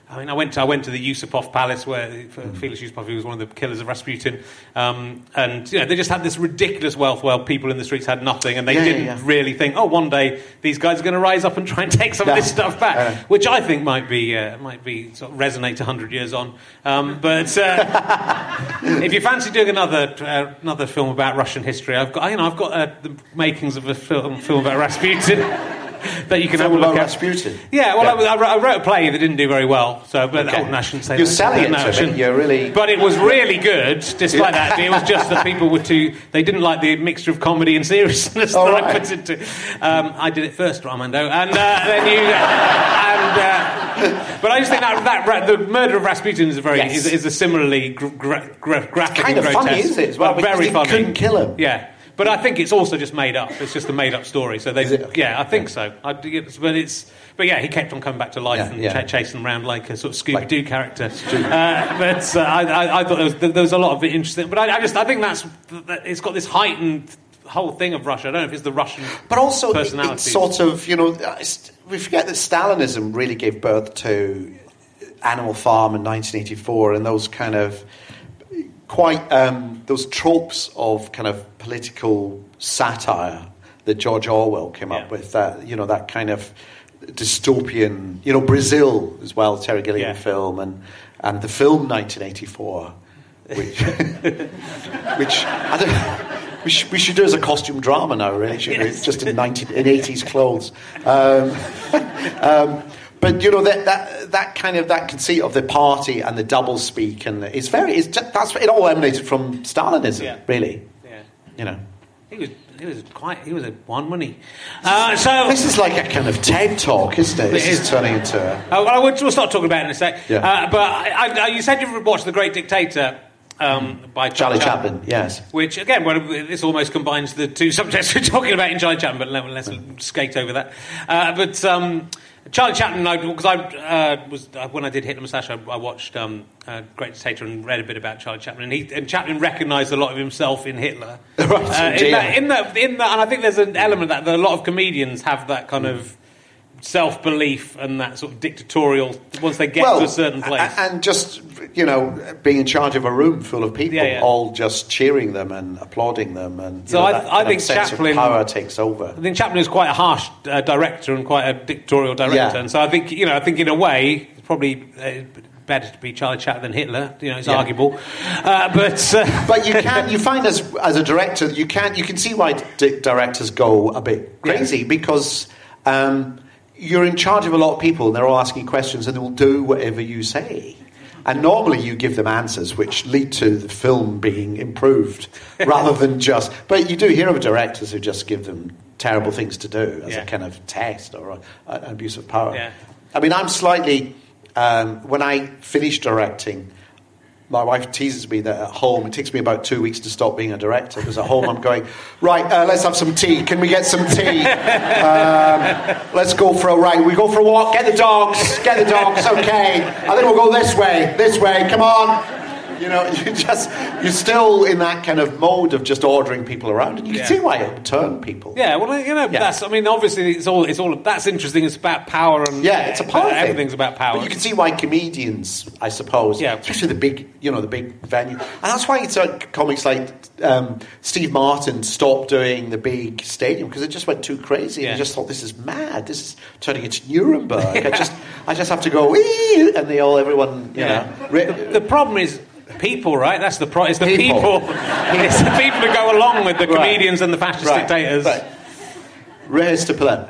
I mean, I went to I went to the Yusupov Palace where mm. Felix Yusupov, who was one of the killers of Rasputin, um, and you know they just had this ridiculous wealth where people in the streets had nothing, and they yeah, didn't yeah, yeah. really think, oh, one day these guys are going to rise up and try and take some yeah. of this stuff back, uh, which I think might be uh, might be sort of resonate a hundred years on. Um, but uh, if you fancy doing another uh, another film about Russian history, I've got you know I've got uh, the makings of a film film about Rasputin. That you can Film have a look about at. Rasputin. Yeah, well, Yeah. I, I wrote a play that didn't do very well, so but Okay. oh, no, I shouldn't say You're that. selling it no, to I me. shouldn't. You're really- But it was really good, despite that. It was just that people were too. They didn't like the mixture of comedy and seriousness Oh, that right. I put into. Um, I did it first, Armando, and uh, then you. And, uh, but I just think that, that ra- the murder of Rasputin is a very Yes. is, is a similarly gra- gra- gra- graphic kind and of grotesque, funny, isn't it, as well, but because very they funny. couldn't kill him. Yeah. But I think it's also just made up. It's just a made-up story. So they, Is it? Okay. yeah, I think so. I, it's, but it's, but yeah, he kept on coming back to life Yeah, and yeah. ch- chasing around like a sort of Scooby Doo character. Uh, but uh, I, I, I thought there was, there was a lot of it interesting. But I, I just, I think that's, that it's got this heightened whole thing of Russia. I don't know if it's the Russian, But also, it- personality. it's sort of, you know, we forget that Stalinism really gave birth to Animal Farm in nineteen eighty-four and those kind of quite, um, those tropes of kind of political satire that George Orwell came Yeah. up with, that, you know, that kind of dystopian, you know, Brazil as well, Terry Gilliam Yeah. film, and, and the film nineteen eighty-four, which, which I don't, we, sh- we should do as a costume drama now, really, shouldn't Yes. we? Just in nineteen in eighties clothes. Um, um, but you know that, that that kind of that conceit of the party and the double speak, and it's very it's just, that's it all emanated from Stalinism, Yeah. really. Yeah. You know, He was, he was quite, he was a one, wasn't he? Uh, so. this is like a kind of TED talk, isn't it? This It is is. turning into. A, Uh, well, we'll, we'll start talking about it in a sec. Yeah. Uh, but I, I, you said you've watched The Great Dictator um, by Charlie Chaplin, yes. Which, again, well, this almost combines the two subjects we're talking about in Charlie Chaplin, but let- let's skate over that. Uh, but um, Charlie Chaplin, because I, uh, was uh, when I did Hitler Moustache, I, I watched um, uh, Great Dictator and read a bit about Charlie Chaplin, and, he, and Chaplin recognised a lot of himself in Hitler. Right, uh, in, dear. that, in, that, in that, and I think there's an element of that, that a lot of comedians have that kind of self-belief and that sort of dictatorial once they get to a certain place. a- and just, you know, being in charge of a room full of people, Yeah, yeah. all just cheering them and applauding them, and you So know, I- that I kind of think sense Chaplin- of power takes over. I think Chaplin is quite a harsh uh, director and quite a dictatorial director, Yeah. and so I think you know, I think in a way, it's probably uh, better to be Charlie Chaplin than Hitler. You know, it's Yeah. arguable, uh, but uh, But you can you find as as a director, you can you can see why di- directors go a bit crazy because um, you're in charge of a lot of people, and they're all asking questions, and they will do whatever you say. And normally you give them answers which lead to the film being improved, rather than just. But you do hear of directors who just give them terrible things to do as Yeah. a kind of test or a, an abuse of power. Yeah. I mean, I'm slightly. Um, when I finish directing, my wife teases me that at home it takes me about two weeks to stop being a director, because at home I'm going, right, uh, let's have some tea. Can we get some tea? Um, let's go for a ride. We go for a walk. Get the dogs. Get the dogs. Okay. I think we'll go this way. This way. Come on. You know, you just you're still in that kind of mode of just ordering people around, and you can Yeah. see why it would turn people. yeah, well, you know, Yeah. that's. I mean, obviously, it's all. It's all. That's interesting. It's about power and Yeah, it's a power thing. Everything's about power. But you can see why comedians, I suppose, Yeah. especially the big, you know, the big venue, and that's why it's like comics like um, Steve Martin stopped doing the big stadium because it just went too crazy. Yeah. And he just thought, this is mad. This is turning into Nuremberg. I just, I just have to go, "Wee!" and they all, everyone, you Yeah. know. Ri- The, the problem is people, right? That's the pro. It's the People. people. It's the people who go along with the Right. comedians and the fascist Right, dictators. right. Res to Pelin.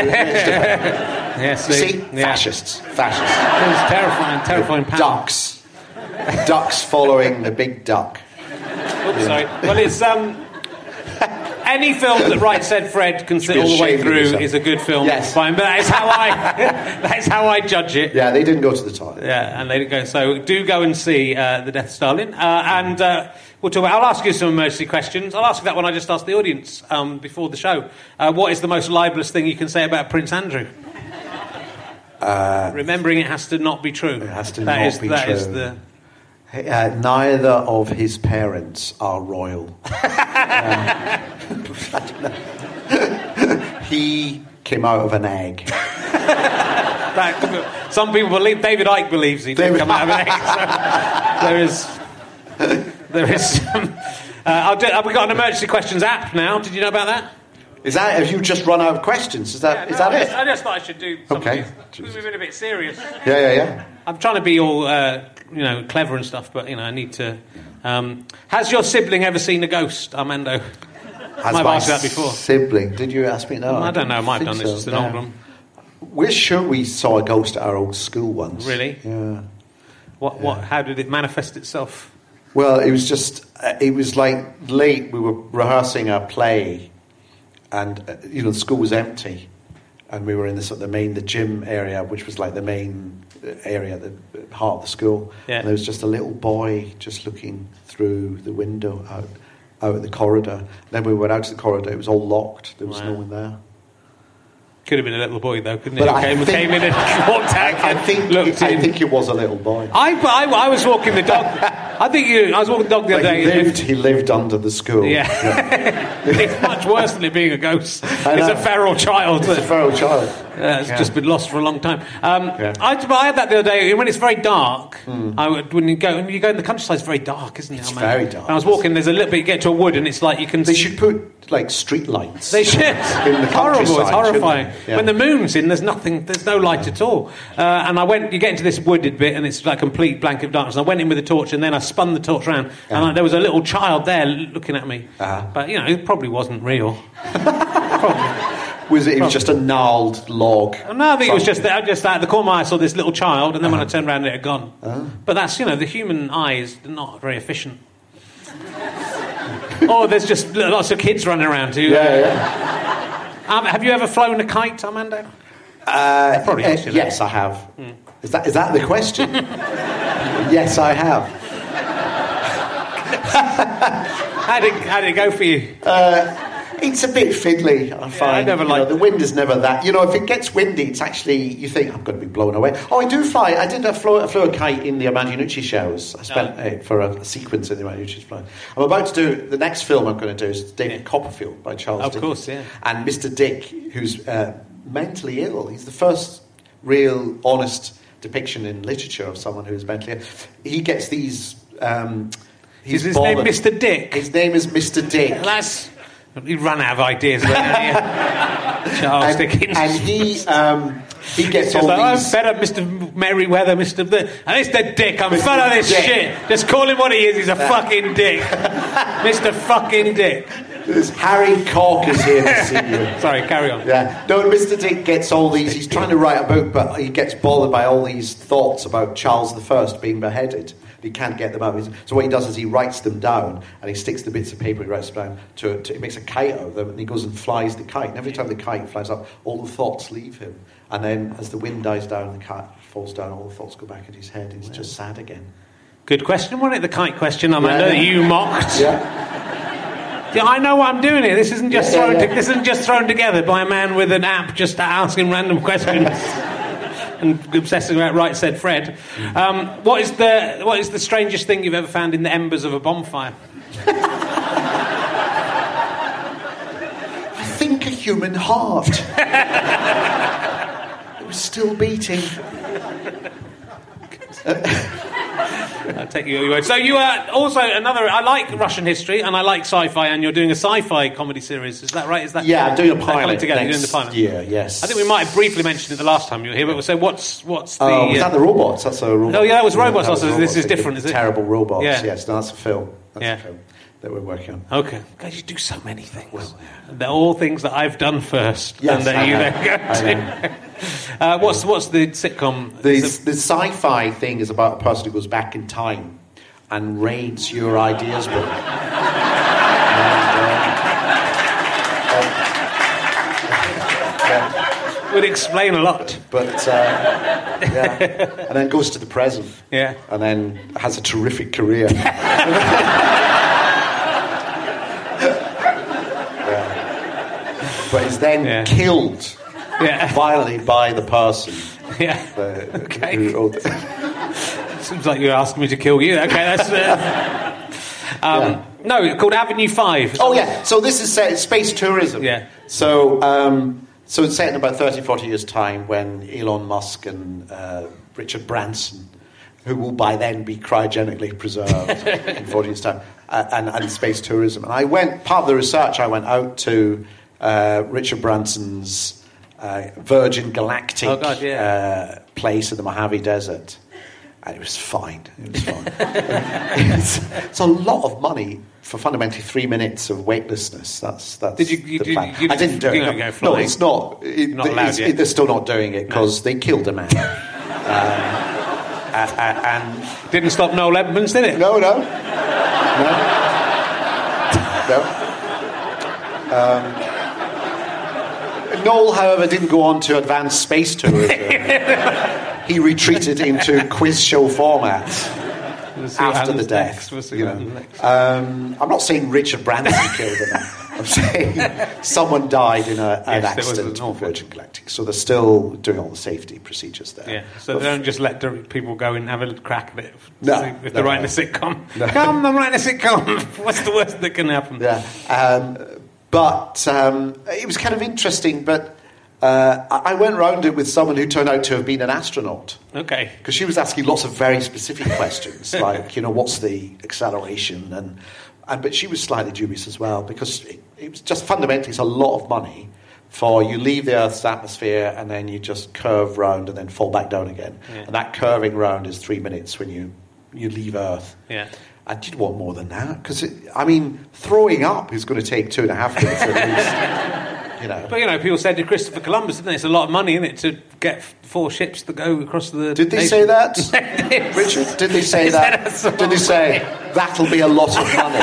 Yes, See? Fascists. Fascists. It's terrifying, terrifying power. Ducks. Ducks following the big duck. Oops, sorry. Well, it's um, any film that Right Said Fred can sit be all the way ashamed of through yourself. is a good film. Yes. Fine, but that is how I that is how I judge it. Yeah, they didn't go to the toilet. Yeah, and they didn't go. So do go and see uh, The Death of Stalin, uh, and uh, we'll talk about. I'll ask you some emergency questions. I'll ask you that one I just asked the audience um, before the show. Uh, what is the most libelous thing you can say about Prince Andrew? Uh, Remembering it has to not be true. It has to that not is, be that true. is the. Uh, neither of his parents are royal. um, he came out of an egg. that could be, some people believe. David Icke believes he did come out of an egg. So there is, there is. Um, uh, I'll do, have we got an emergency questions app now? Did you know about that? Is that? Have you just run out of questions? Is that? Yeah, is no, that I it? just, I just thought I should do. Okay. We've been a bit serious. Yeah, yeah, yeah. I'm trying to be all, uh, you know, clever and stuff, but you know, I need to. Um, has your sibling ever seen a ghost, Armando? Has I've my asked that before. Sibling? Did you ask me? No, I don't know. I might have done think this. It's so, an no. old one. We're sure we saw a ghost at our old school once. Really? Yeah. What? What? How did it manifest itself? Well, it was just. Uh, it was like late. We were rehearsing our play, and uh, you know the school was empty, and we were in the sort of the main, the gym area, which was like the main area, the heart of the school. Yeah. And there was just a little boy just looking through the window out, out at the corridor. Then we went out to the corridor. It was all locked. There was Wow. no one there. Could have been a little boy though, couldn't But it? I Came, think- came in and walked out. I think. Looked I in. think it was a little boy. I, I, I was walking the dog. I think you. I was walking the dog the other Like day. he and lived. He lived under the school. Yeah. It's much worse than it being a ghost. It's I know. a feral child. It's a feral child. Uh, it's Yeah. just been lost for a long time. Um, Yeah. I, but I had that the other day. When it's very dark, I would, when you go when you go in the countryside, it's very dark, isn't it? It's Oh, man. very dark. And I was walking. There's a little bit. You get to a wood, and it's like you can. They should put like street lights. They should. In the It's horrible. It's countryside, horrifying. shouldn't they? Yeah. When the moon's in, there's nothing. There's no light at all. Uh, and I went. You get into this wooded bit, and it's like complete blank of darkness. And I went in with a torch, and then I spun the torch around, and Uh-huh. I, there was a little child there looking at me. Uh-huh. But you know, it probably wasn't real. probably. Was it? It was just a gnarled log. No, I think it was just that. Just at the corner, I saw this little child, and then when I turned around, it had gone. Oh. But that's, you know, the human eye is not very efficient. Or there's just lots of kids running around too. Yeah, yeah. Um, have you ever flown a kite, Armando? Uh, Probably uh, asked you that. yes, I have. Is that is that the question? Yes, I have. How did how did it go for you? It's a bit fiddly, I find. I never You know, liked the it. wind is never that. You know, if it gets windy, it's actually, you think, I'm going to be blown away. Oh, I do fly. I did. I flew, I flew a kite in the Amandianucci shows. I spent Oh. it for a, sequence in the Amandianucci's flying. I'm about to do, the next film I'm going to do is David Yeah. Copperfield by Charles Of Dickens. course, yeah. And Mister Dick, who's uh, mentally ill. He's the first real, honest depiction in literature of someone who's mentally ill. He gets these... Um, Is his name bothered- Mister Dick? His name is Mister Dick. That's you run out of ideas, don't you? Charles and, Dickens. and he um, he gets Just all like, I'm these. fed up, Mister Merryweather, Mister The, and Mister Dick. I'm Mister fed up of this Dick. shit. Just call him what he is. He's a fucking dick, Mister Fucking Dick. There's Harry Cork is here to see you. Sorry, carry on. Yeah, no, Mister Dick gets all these. He's trying to write a book, but he gets bothered by all these thoughts about Charles the First being beheaded. He can't get them out. So what he does is he writes them down, and he sticks the bits of paper he writes them down to, to he makes a kite out of them, and he goes and flies the kite. And every time the kite flies up, all the thoughts leave him. And then as the wind dies down, the kite falls down, all the thoughts go back into his head, and he's just sad again. Good question, wasn't it? The kite question, Amanda, Yeah. that you mocked. Yeah. Yeah, I know what I'm doing here. This isn't just Yeah, yeah, thrown. yeah. To, this isn't just thrown together by a man with an app just asking random questions and obsessing about right said Fred. Um, what is the what is the strangest thing you've ever found in the embers of a bonfire? I think a human heart. It was still beating. I'll take you your word. So you are also another. I like Russian history and I like sci-fi, and you're doing a sci-fi comedy series. Is that right? Is that Yeah, I'm doing a is that coming pilot together? You're next doing the pilot. year, yes. I think we might have briefly mentioned it the last time you were here. But so what's what's the? Oh, was uh, that the robots? That's a robot. Oh, yeah, that was robots that was also. This is the different, is it? Terrible robots, Yeah. yes. No, that's a film. That's Yeah. a film that we're working on. Okay. God, you do so many things. They're all things that I've done first, Yes, and that I you know. then go I to. Uh, what's what's the sitcom? The, Is it- the sci-fi thing is about a person who goes back in time and raids your ideas book. would explain a lot. But uh, yeah, and then goes to the present. Yeah. And then has a terrific career. Yeah. But is then Yeah. killed Yeah. violently by the person. Yeah. uh, Okay. who wrote it. Seems like you're asking me to kill you. Okay, that's. Uh, um, Yeah. No, it's called Avenue Five. Oh yeah, so this is uh, space tourism. Yeah. So um, so it's set in about thirty, forty years' time when Elon Musk and uh, Richard Branson, who will by then be cryogenically preserved in forty years' time, uh, and, and space tourism. And I went, part of the research, I went out to uh, Richard Branson's uh, Virgin Galactic oh God, yeah. uh, place in the Mojave Desert. And it was fine. It was fine. it's, it's a lot of money for fundamentally three minutes of weightlessness. That's that's. Did you? you the did, plan. you, I didn't do you it. Didn't No, go flying? no, it's not. It, not allowed it's, yet. It, they're still not doing it because no. they killed a man. um, and, and didn't stop Noel Edmonds, did it? No, no, no, no. Um, Noel, however, didn't go on to advanced space tourism. He retreated into quiz show format after the death. Next. We'll you know. um, I'm not saying Richard Branson killed a man. I'm saying someone died in a, an yes, accident on Virgin Galactic. So they're still doing all the safety procedures there. Yeah. So but they don't just let people go and have a crack at it. No, if no, they're writing no. a sitcom. No. Come, I'm writing a sitcom. What's the worst that can happen? Yeah. Um, but um, it was kind of interesting, but Uh, I went round it with someone who turned out to have been an astronaut. Okay. Because she was asking lots of very specific questions, like, you know, what's the acceleration? And, and but she was slightly dubious as well, because it, it was just fundamentally, it's a lot of money for you leave the Earth's atmosphere and then you just curve round and then fall back down again. Yeah. And that curving round is three minutes when you, you leave Earth. Yeah. I did want more than that, because, I mean, throwing up is going to take two and a half minutes at least. You know. But, you know, people said to Christopher Columbus, didn't they? It's a lot of money, isn't it, to get four ships to go across the... Did they nation. say that? Richard, did they say they that? Did they say, that'll be a lot of money?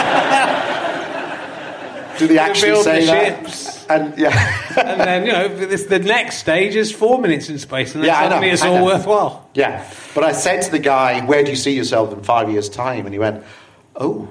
Do they actually build say the that? ships. And, yeah. And then, you know, this, the next stage is four minutes in space, and then Yeah, I suddenly know, it's I all know. worthwhile. Yeah. But I said to the guy, where do you see yourself in five years' time? And he went, oh...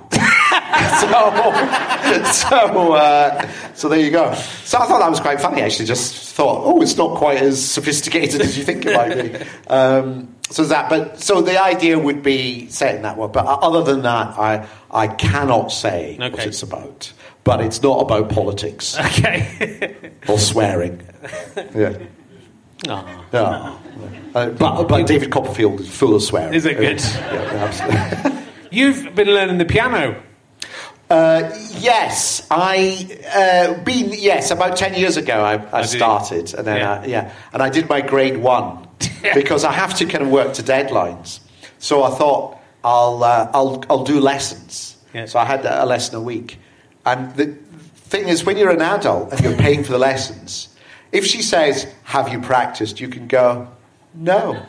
so, so, uh, so there you go. So I thought that was quite funny, actually. Just thought, oh, it's not quite as sophisticated as you think it might be. Um, so that, but so the idea would be set in that one. But other than that, I I cannot say okay. what it's about. But it's not about politics. Okay. Or swearing. Yeah. No. No. Uh, but but David Copperfield is full of swearing. Is it good? Yeah, absolutely. You've been learning the piano. Uh, yes, I uh, been yes about ten years ago. I, I Oh, started, and then Yeah. I, yeah, and I did my grade one because I have to kind of work to deadlines. So I thought I'll uh, I'll I'll do lessons. Yeah. So I had a lesson a week, and the thing is, when you're an adult and you're paying for the lessons, if she says, "Have you practiced?" you can go, "No,"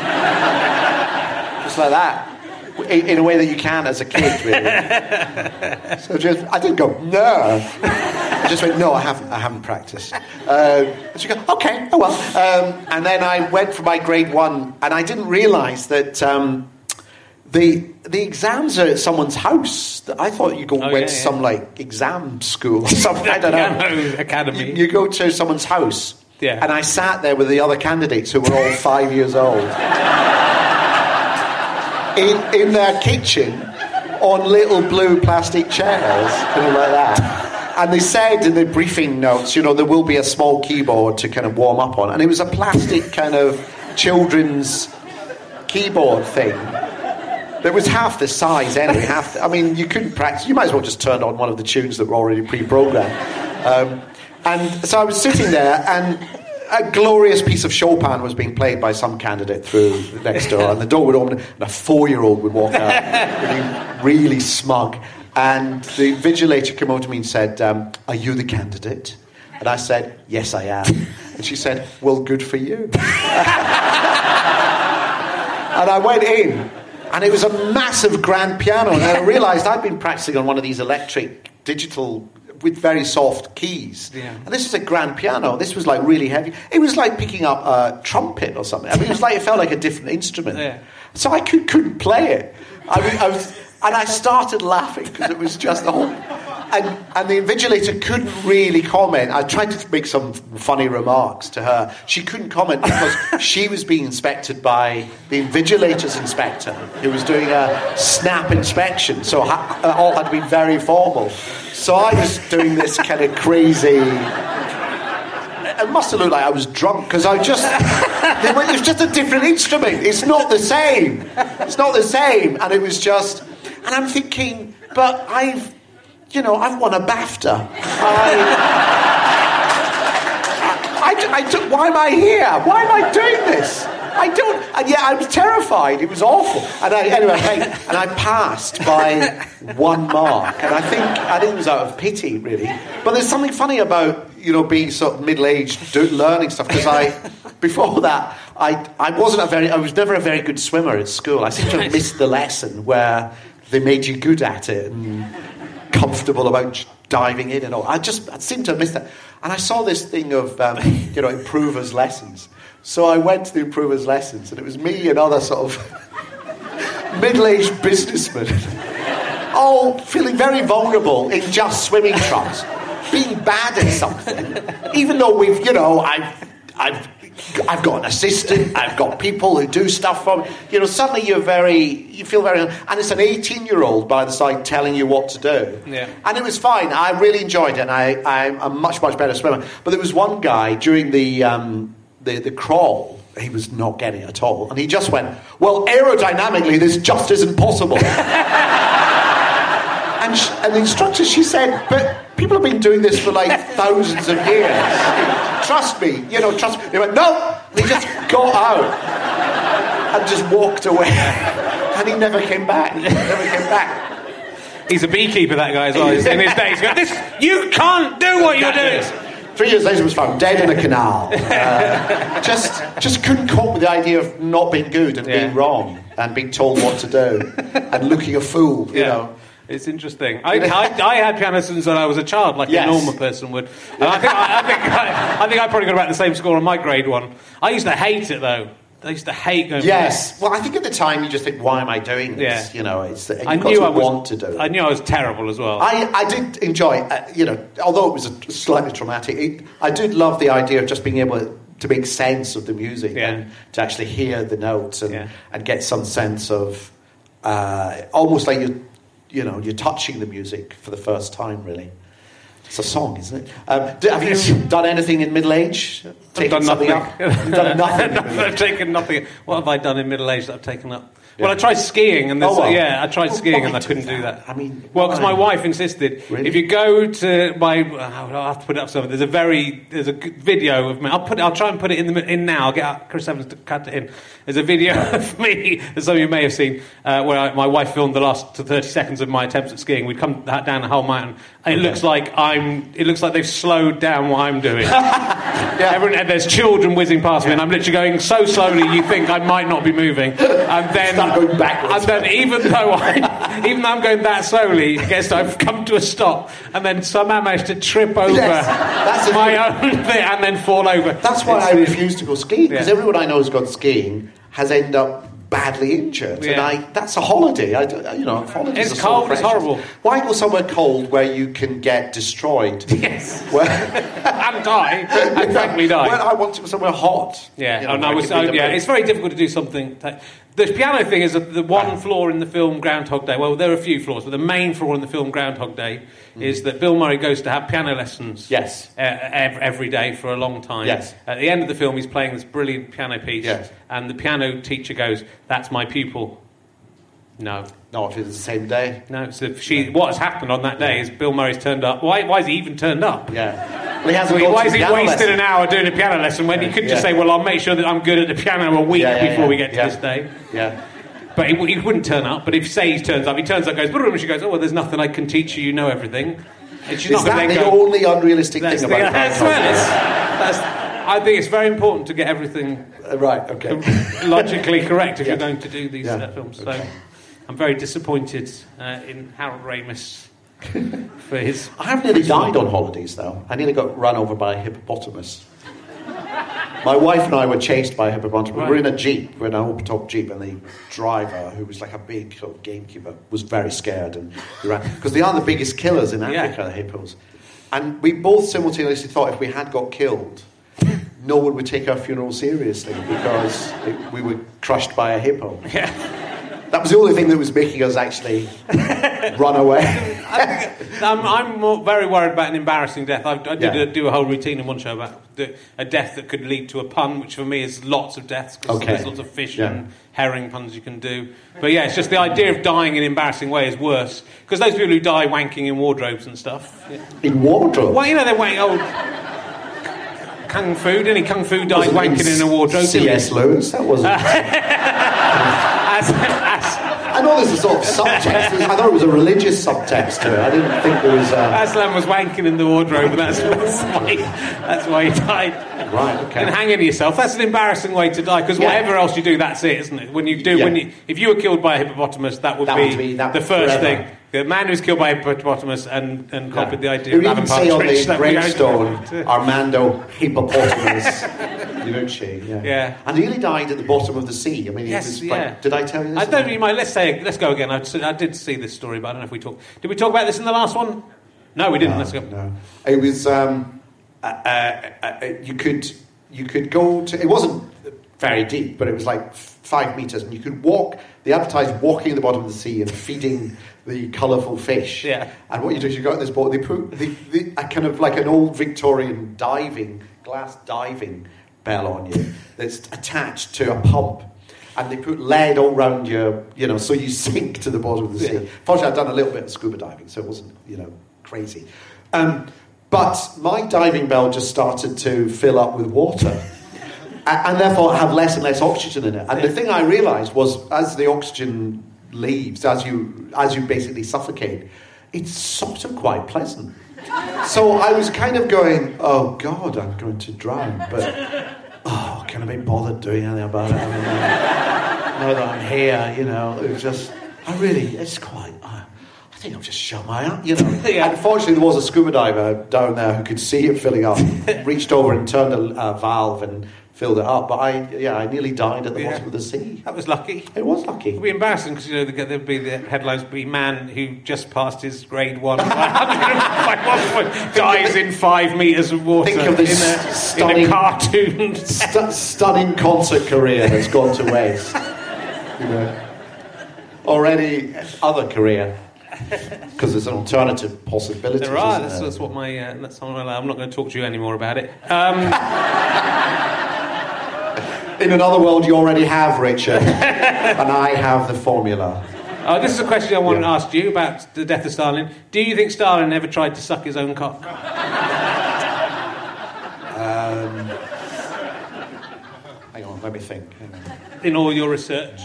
just like that. In a way that you can as a kid, really. So just, I didn't go, no. I just went, no, I haven't. I haven't practiced. Uh, and she go, okay, oh well. Um, and then I went for my grade one, and I didn't realise that um, the the exams are at someone's house. I thought you go Oh, went yeah, to yeah. some like exam school or something. I don't know. Piano academy. You, you go to someone's house, Yeah. and I sat there with the other candidates who were all five years old. In, in their kitchen on little blue plastic chairs, kind of like that. And they said in the briefing notes, you know, there will be a small keyboard to kind of warm up on. And it was a plastic kind of children's keyboard thing that was half the size anyway. Half the, I mean, you couldn't practice. You might as well just turn on one of the tunes that were already pre-programmed. Um, and so I was sitting there, and a glorious piece of Chopin was being played by some candidate through next door, and the door would open, and a four-year-old would walk out, really, really smug. And the invigilator came over to me and said, um, "Are you the candidate?" And I said, "Yes, I am." And she said, "Well, good for you." And I went in, and it was a massive grand piano, and I realised I'd been practicing on one of these electric digital with very soft keys. Yeah. And this was a grand piano. This was like really heavy. It was like picking up a trumpet or something. I mean, it was like, it felt like a different instrument. Yeah. So I could, couldn't play it. I mean, I was, and I started laughing because it was just the whole... And, and the invigilator couldn't really comment. I tried to make some funny remarks to her. She couldn't comment because she was being inspected by the invigilator's inspector, who was doing a snap inspection. So ha- all had to be very formal. So I was doing this kind of crazy it must have looked like I was drunk because I just, it was just a different instrument. It's not the same. It's not the same. And it was just, and I'm thinking, but I've, you know, I've won a BAFTA. I, I, I, I took, why am I here? Why am I doing this? I don't, and yeah, I was terrified. It was awful. And I, anyway, I, and I passed by one mark. And I think, I think it was out of pity, really. But there's something funny about, you know, being sort of middle-aged, do, learning stuff. Because I, before that, I, I wasn't a very, I was never a very good swimmer at school. I seem to have missed the lesson where they made you good at it and comfortable about diving in and all. I just, I seem to have missed that. And I saw this thing of, um, you know, improvers lessons. So I went to the improvers lessons, and it was me and other sort of middle-aged businessmen, all feeling very vulnerable in just swimming trunks, being bad at something, even though we've, you know, I've, I've, I've got an assistant, I've got people who do stuff for me. You know, suddenly you're very, you feel very, and it's an eighteen-year-old by the side telling you what to do. Yeah. And it was fine. I really enjoyed it, and I, I'm a much, much better swimmer. But there was one guy during the... Um, The, the crawl, he was not getting it at all. And he just went, well, aerodynamically, this just isn't possible. and, she, and the instructor, she said, but people have been doing this for like thousands of years. Trust me, you know, trust me. He went, no! And he just got out and just walked away. And he never came back. He never came back. He's a beekeeper, that guy, as well. In his day, he's going, this, you can't do what you're doing. Three years later, was found dead in a canal. Uh, just, just couldn't cope with the idea of not being good and yeah. being wrong and being told what to do and looking a fool. You yeah. know, it's interesting. I, I, I had piano lessons when I was a child, like yes. a normal person would. And I think I, I think I, I think I probably got about the same score on my grade one. I used to hate it though. I used to hate going. Yes. Well, I think at the time you just think, "Why am I doing this?" Yeah. You know, it's you've I got knew to I was, want to do it. I knew I was terrible as well. I, I did enjoy, uh, you know, although it was a slightly traumatic. It, I did love the idea of just being able to make sense of the music yeah. and to actually hear the notes and yeah. and get some sense of uh, almost like you, you know, you're touching the music for the first time, really. It's a song, isn't it? Um, do, have you done anything in middle age? I've done nothing. Up? You've done nothing. I've taken nothing. What have I done in middle age that I've taken up? Yeah. Well, I tried skiing, and oh, well. yeah, I tried well, skiing, and I do couldn't that? do that. I mean, well, because my why? wife insisted. Really? If you go to my, I'll have to put it up somewhere. There's a very, there's a good video of me. I'll put, it, I'll try and put it in the in now. I'll get Chris Evans to cut it in. There's a video of me that some of you may have seen, uh, where I, my wife filmed the last thirty seconds of my attempts at skiing. We'd come down a whole mountain, and it okay. looks like I'm. It looks like they've slowed down what I'm doing. yeah. Everyone, and there's children whizzing past yeah. me, and I'm literally going so slowly you think I might not be moving, and then start going backwards. And then even though I, even though I'm going that slowly, I guess I've come to a stop, and then somehow managed to trip over yes, that's my own thing and then fall over. That's why it's, I refuse to go skiing, because yeah. everyone I know who's gone skiing has ended up badly injured, yeah. and I that's a holiday. I, you know, holidays it's are cold. So it's horrible. Why go somewhere cold where you can get destroyed? Yes, where, and die, and frankly die. Well, I want to go somewhere hot. Yeah, you know, oh, no, it's, oh, yeah. It's very difficult to do something. The piano thing is the one floor in the film Groundhog Day. Well, there are a few floors, but the main floor in the film Groundhog Day mm. is that Bill Murray goes to have piano lessons. Yes, uh, every day for a long time. Yes. At the end of the film, he's playing this brilliant piano piece. Yes. And the piano teacher goes, "That's my pupil." No. No, if it's the same day. No. So she, what has happened on that day is Bill Murray's turned up. Why? Why has he even turned up? Yeah. Well, he hasn't well, why has he wasted lesson? an hour doing a piano lesson when he could just yeah. say, "Well, I'll make sure that I'm good at the piano a week yeah, yeah, before yeah. we get to yeah. this day." Yeah. But he, he wouldn't turn up. But if say he turns up, he turns up, goes, and she goes, "Oh, well, there's nothing I can teach you. You know everything." And she's is not that the go, only unrealistic that's thing the, about that's, that's, I think it's very important to get everything uh, right, okay. logically correct if yeah. you're going to do these yeah. uh, films. So okay. I'm very disappointed uh, in Harold Ramis for his... I have nearly died on holidays, though. I nearly got run over by a hippopotamus. My wife and I were chased by a hippopotamus. Right. We were in a Jeep, we were in an open-top Jeep, and the driver, who was like a big sort of gamekeeper, was very scared. And we ran because they are the biggest killers in Africa, yeah. the hippos. And we both simultaneously thought if we had got killed, no one would take our funeral seriously because it, we were crushed by a hippo. Yeah. That was the only thing that was making us actually run away. I think, I'm, I'm more, very worried about an embarrassing death. I, I did Yeah. a, do a whole routine in one show about the, a death that could lead to a pun, which for me is lots of deaths, because Okay. there's lots of fish Yeah. and herring puns you can do. But yeah, it's just the idea of dying in an embarrassing way is worse, because those people who die wanking in wardrobes and stuff. Yeah. In wardrobe? Well, you know, they wank... Oh, Kung Fu, didn't he? Kung Fu died Wasn't wanking in a wardrobe. C S Lewis, that wasn't... as, as, I know there's a sort of subtext. I thought it was a religious subtext to it. I didn't think there was a... Aslan was wanking in the wardrobe, and that's, that's why that's why he died. Right, okay. And hanging yourself, that's an embarrassing way to die, because Yeah. whatever else you do, that's it, isn't it? When you do, Yeah. when you, if you were killed by a hippopotamus, that would That be, would be- that the would first forever. thing. The man who's killed by a hippopotamus and, and copied the idea It of would Alan even say on Partridge. the that we gravestone, don't- Armando Hippopotamus. Inucci, yeah. Yeah. And he nearly died at the bottom of the sea. I mean, Yes, it was yeah. like, did I tell you this? I don't. You might. Let's say. Let's go again. I, I did see this story, but I don't know if we talked. Did we talk about this in the last one? No, we didn't. No, let's go. no. It was. Um, uh, uh, uh, you could. You could go to. It wasn't very deep, but it was like f- five meters, and you could walk. They advertised walking at the bottom of the sea and feeding the colourful fish. Yeah. And what you do is you go on this boat. They put the, the a kind of like an old Victorian diving glass diving bell on you that's attached to a pump. And they put lead all round you, you know, so you sink to the bottom of the sea. Yeah. Fortunately, I'd done a little bit of scuba diving, so it wasn't, you know, crazy. Um, but my diving bell just started to fill up with water. and, and therefore have less and less oxygen in it. And the thing I realised was, as the oxygen leaves, as you as you basically suffocate, it's sort of quite pleasant. So I was kind of going, oh God, I'm going to drown, but oh, can I be bothered doing anything about it? I mean, uh, now that I'm here, you know, it was just, I really, it's quite, uh, I think I'll just shut my up, you know. Yeah. Unfortunately, there was a scuba diver down there who could see it filling up, reached over and turned a, a valve and filled it up, but I, yeah, I nearly died at the Yeah. bottom of the sea. That was lucky. It was lucky. It'd be embarrassing because, you know, there'd be the headlines would be man who just passed his grade one by one point dies in five metres of water Think of in, this a, stunning- in a cartoon. St- stunning concert career that's gone to waste. You know, already other career, because there's an alternative possibility. There are. isn't That's, there? that's what my. Uh, that's what I'm, I'm not going to talk to you anymore about it. Um, In another world, you already have Richard, and I have the formula. oh, this is a question I wanted Yeah. to ask you about the death of Stalin. Do you think Stalin ever tried to suck his own cock? Um, hang on, let me think. Hang on. In all your research.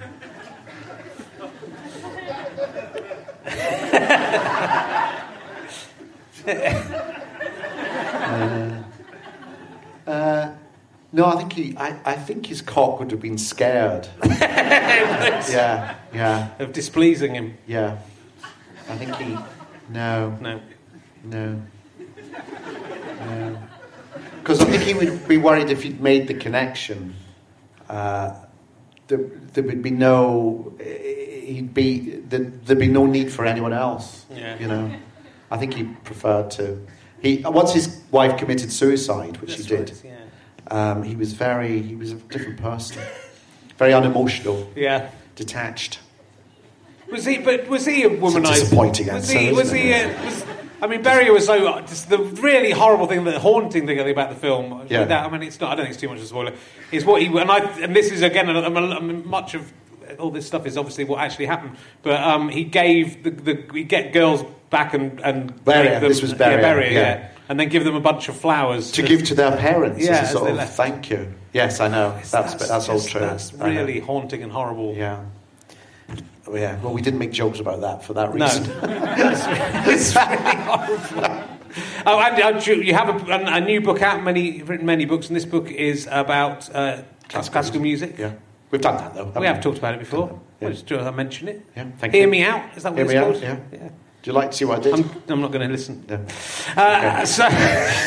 Uh, no, I think he. I, I think his cock would have been scared. Of Yeah, yeah, displeasing him. yeah. I think he. No, No. no, no. Because I think he would be worried if he'd made the connection. Uh, there, there would be no. He'd be. There, there'd be no need for anyone else. Yeah. You know. I think he preferred to. He once his wife committed suicide, which That's he did. right, yeah. Um, he was very. He was a different person. Very unemotional, Yeah. detached. Was he? But was he a womanizer? disappointing Was answer, he? isn't Was he? it? Uh, was, I mean, Berry was so. Just the really horrible thing, the haunting thing I think about the film. Yeah. That, I mean, it's not. I don't think it's too much of a spoiler. Is what he and I. And this is again. I mean, I mean, much of all this stuff is obviously what actually happened. But um, he gave the, the he get girls back and and Beria, make them, this was Beria, yeah, Beria, yeah. yeah. And then give them a bunch of flowers To give to their parents Yeah, as a as sort they of left. thank you. Yes, I know. That's that's, that's all just- true. That's I know. really haunting and horrible. Yeah. Oh, yeah. Well, we didn't make jokes about that for that No, reason. it's really horrible. Oh, and uh, you you have a, a, a new book out. Many you've written many books, and this book is about uh, classical music. Yeah. We've done that though. haven't We have talked about it before. Yeah. Well, just do I mention it? Yeah, thank Hear you. Me Out. Is that what Hear it's Me Out, called? yeah. yeah. Do you like to see what I did? I'm, I'm not going to listen. Yeah. Uh, Okay. So,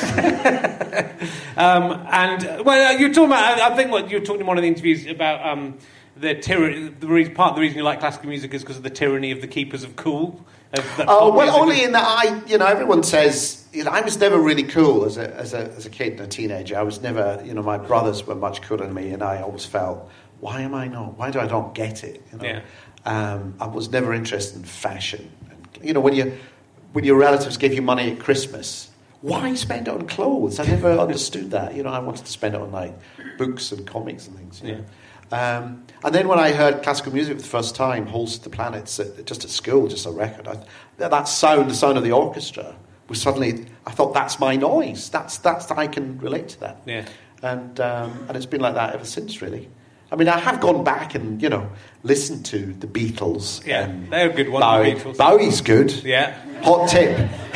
um, and uh, well, uh, you're talking about. I I think what you were talking in one of the interviews about um, the tyranny. The reason, part of the reason you like classical music is because of the tyranny of the keepers of cool. Of that Oh pop well, music only is- in that I, you know, everyone says, you know, I was never really cool as a as a as a kid and a teenager. I was never, you know, my brothers were much cooler than me, and I always felt, why am I not? Why do I not get it? You know? Yeah. Um, I was never interested in fashion. You know, when you when your relatives gave you money at Christmas, why spend it on clothes? I never understood that. You know, I wanted to spend it on like books and comics and things. You know? Yeah. Um, and then when I heard classical music for the first time, Halls to the Planets, at, just at school, just a record, I, that sound, the sound of the orchestra, was suddenly, I thought, that's my noise. That's that's I can relate to that. Yeah. And um, and it's been like that ever since, really. I mean, I have gone back and, you know, listened to the Beatles. Yeah, and they're a good one, Bowie. the Beatles. Bowie's good. Yeah. Hot tip.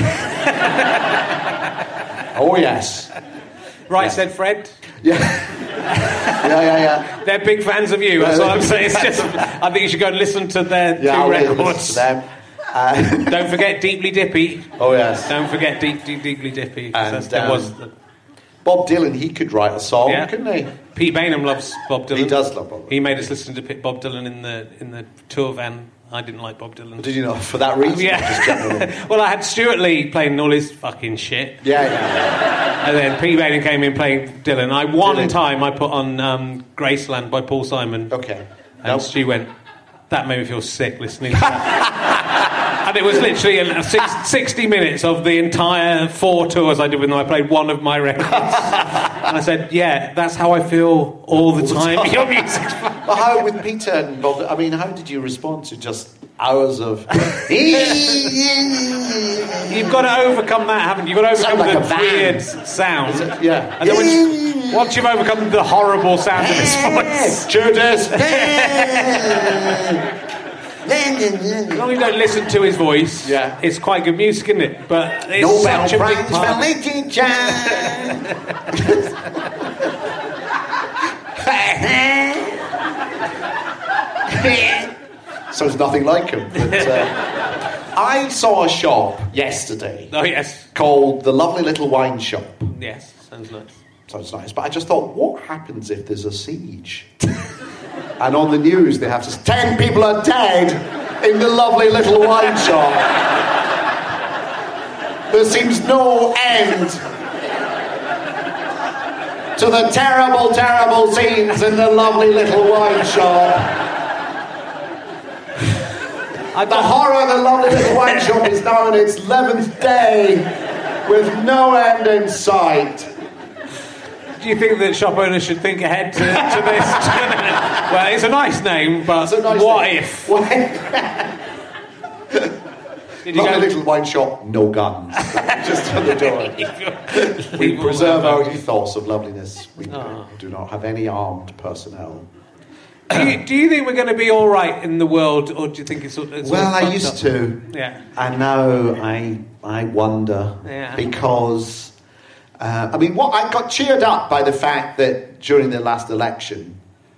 Oh, yes. Right, yeah. said Fred. Yeah. yeah, yeah, yeah. They're big fans of you, that's what I'm saying. It's just, I think you should go and listen to their yeah, two I'll records. listen to them. Uh, Don't forget Deeply Dippy. Oh, yes. Don't forget Deep, Deep, Deeply Dippy. And, that um, was the... Bob Dylan, he could write a song, Yeah. couldn't he? Pete Bainham loves Bob Dylan. He does love Bob Dylan. He made us listen to Bob Dylan in the in the tour van. I didn't like Bob Dylan. Did you know? For that reason? Yeah. Just generally. Well, I had Stuart Lee playing all his fucking shit. Yeah, yeah. And then Pete Bainham came in playing Dylan. I one Dylan. time I put on um, Graceland by Paul Simon. Okay. And Nope. Stu went, that made me feel sick listening to that. And it was literally a six, sixty minutes of the entire four tours I did with them. I played one of my records. And I said, yeah, that's how I feel all the time. time. Your music's fun. But how with Peter and Bob? I mean, how did you respond to just hours of? You've got to overcome that, haven't you? You've got to overcome Sound like the a van. weird sound. It, yeah. And then once, once you've overcome the horrible sound of his voice, Judas. as long as you don't listen to his voice, Yeah. it's quite good music, isn't it? But it's Nobel such a big Prize part. for literature. So it's nothing like him. But, uh, I saw a shop yesterday Oh, yes. called The Lovely Little Wine Shop. Yes, sounds nice. Sounds nice. But I just thought, what happens if there's a siege? And on the news they have to say, ten people are dead in the Lovely Little Wine Shop. There seems no end to the terrible, terrible scenes in the Lovely Little Wine Shop. I The horror of the Lovely Little Wine Shop is now on its eleventh day with no end in sight. Do you think that shop owners should think ahead to, to this? Well, it's a nice name, but It's a nice what thing. if? What? Did you Lovely go? Little Wine Shop, no guns. Just on the door. We preserve our ethos of loveliness. We Oh. do not have any armed personnel. Do you, do you think we're going to be all right in the world, or do you think it's, it's all Well, I fucked used up? to. Yeah. And now I, I wonder. Yeah. Because... Uh, I mean, what I got cheered up by the fact that during the last election,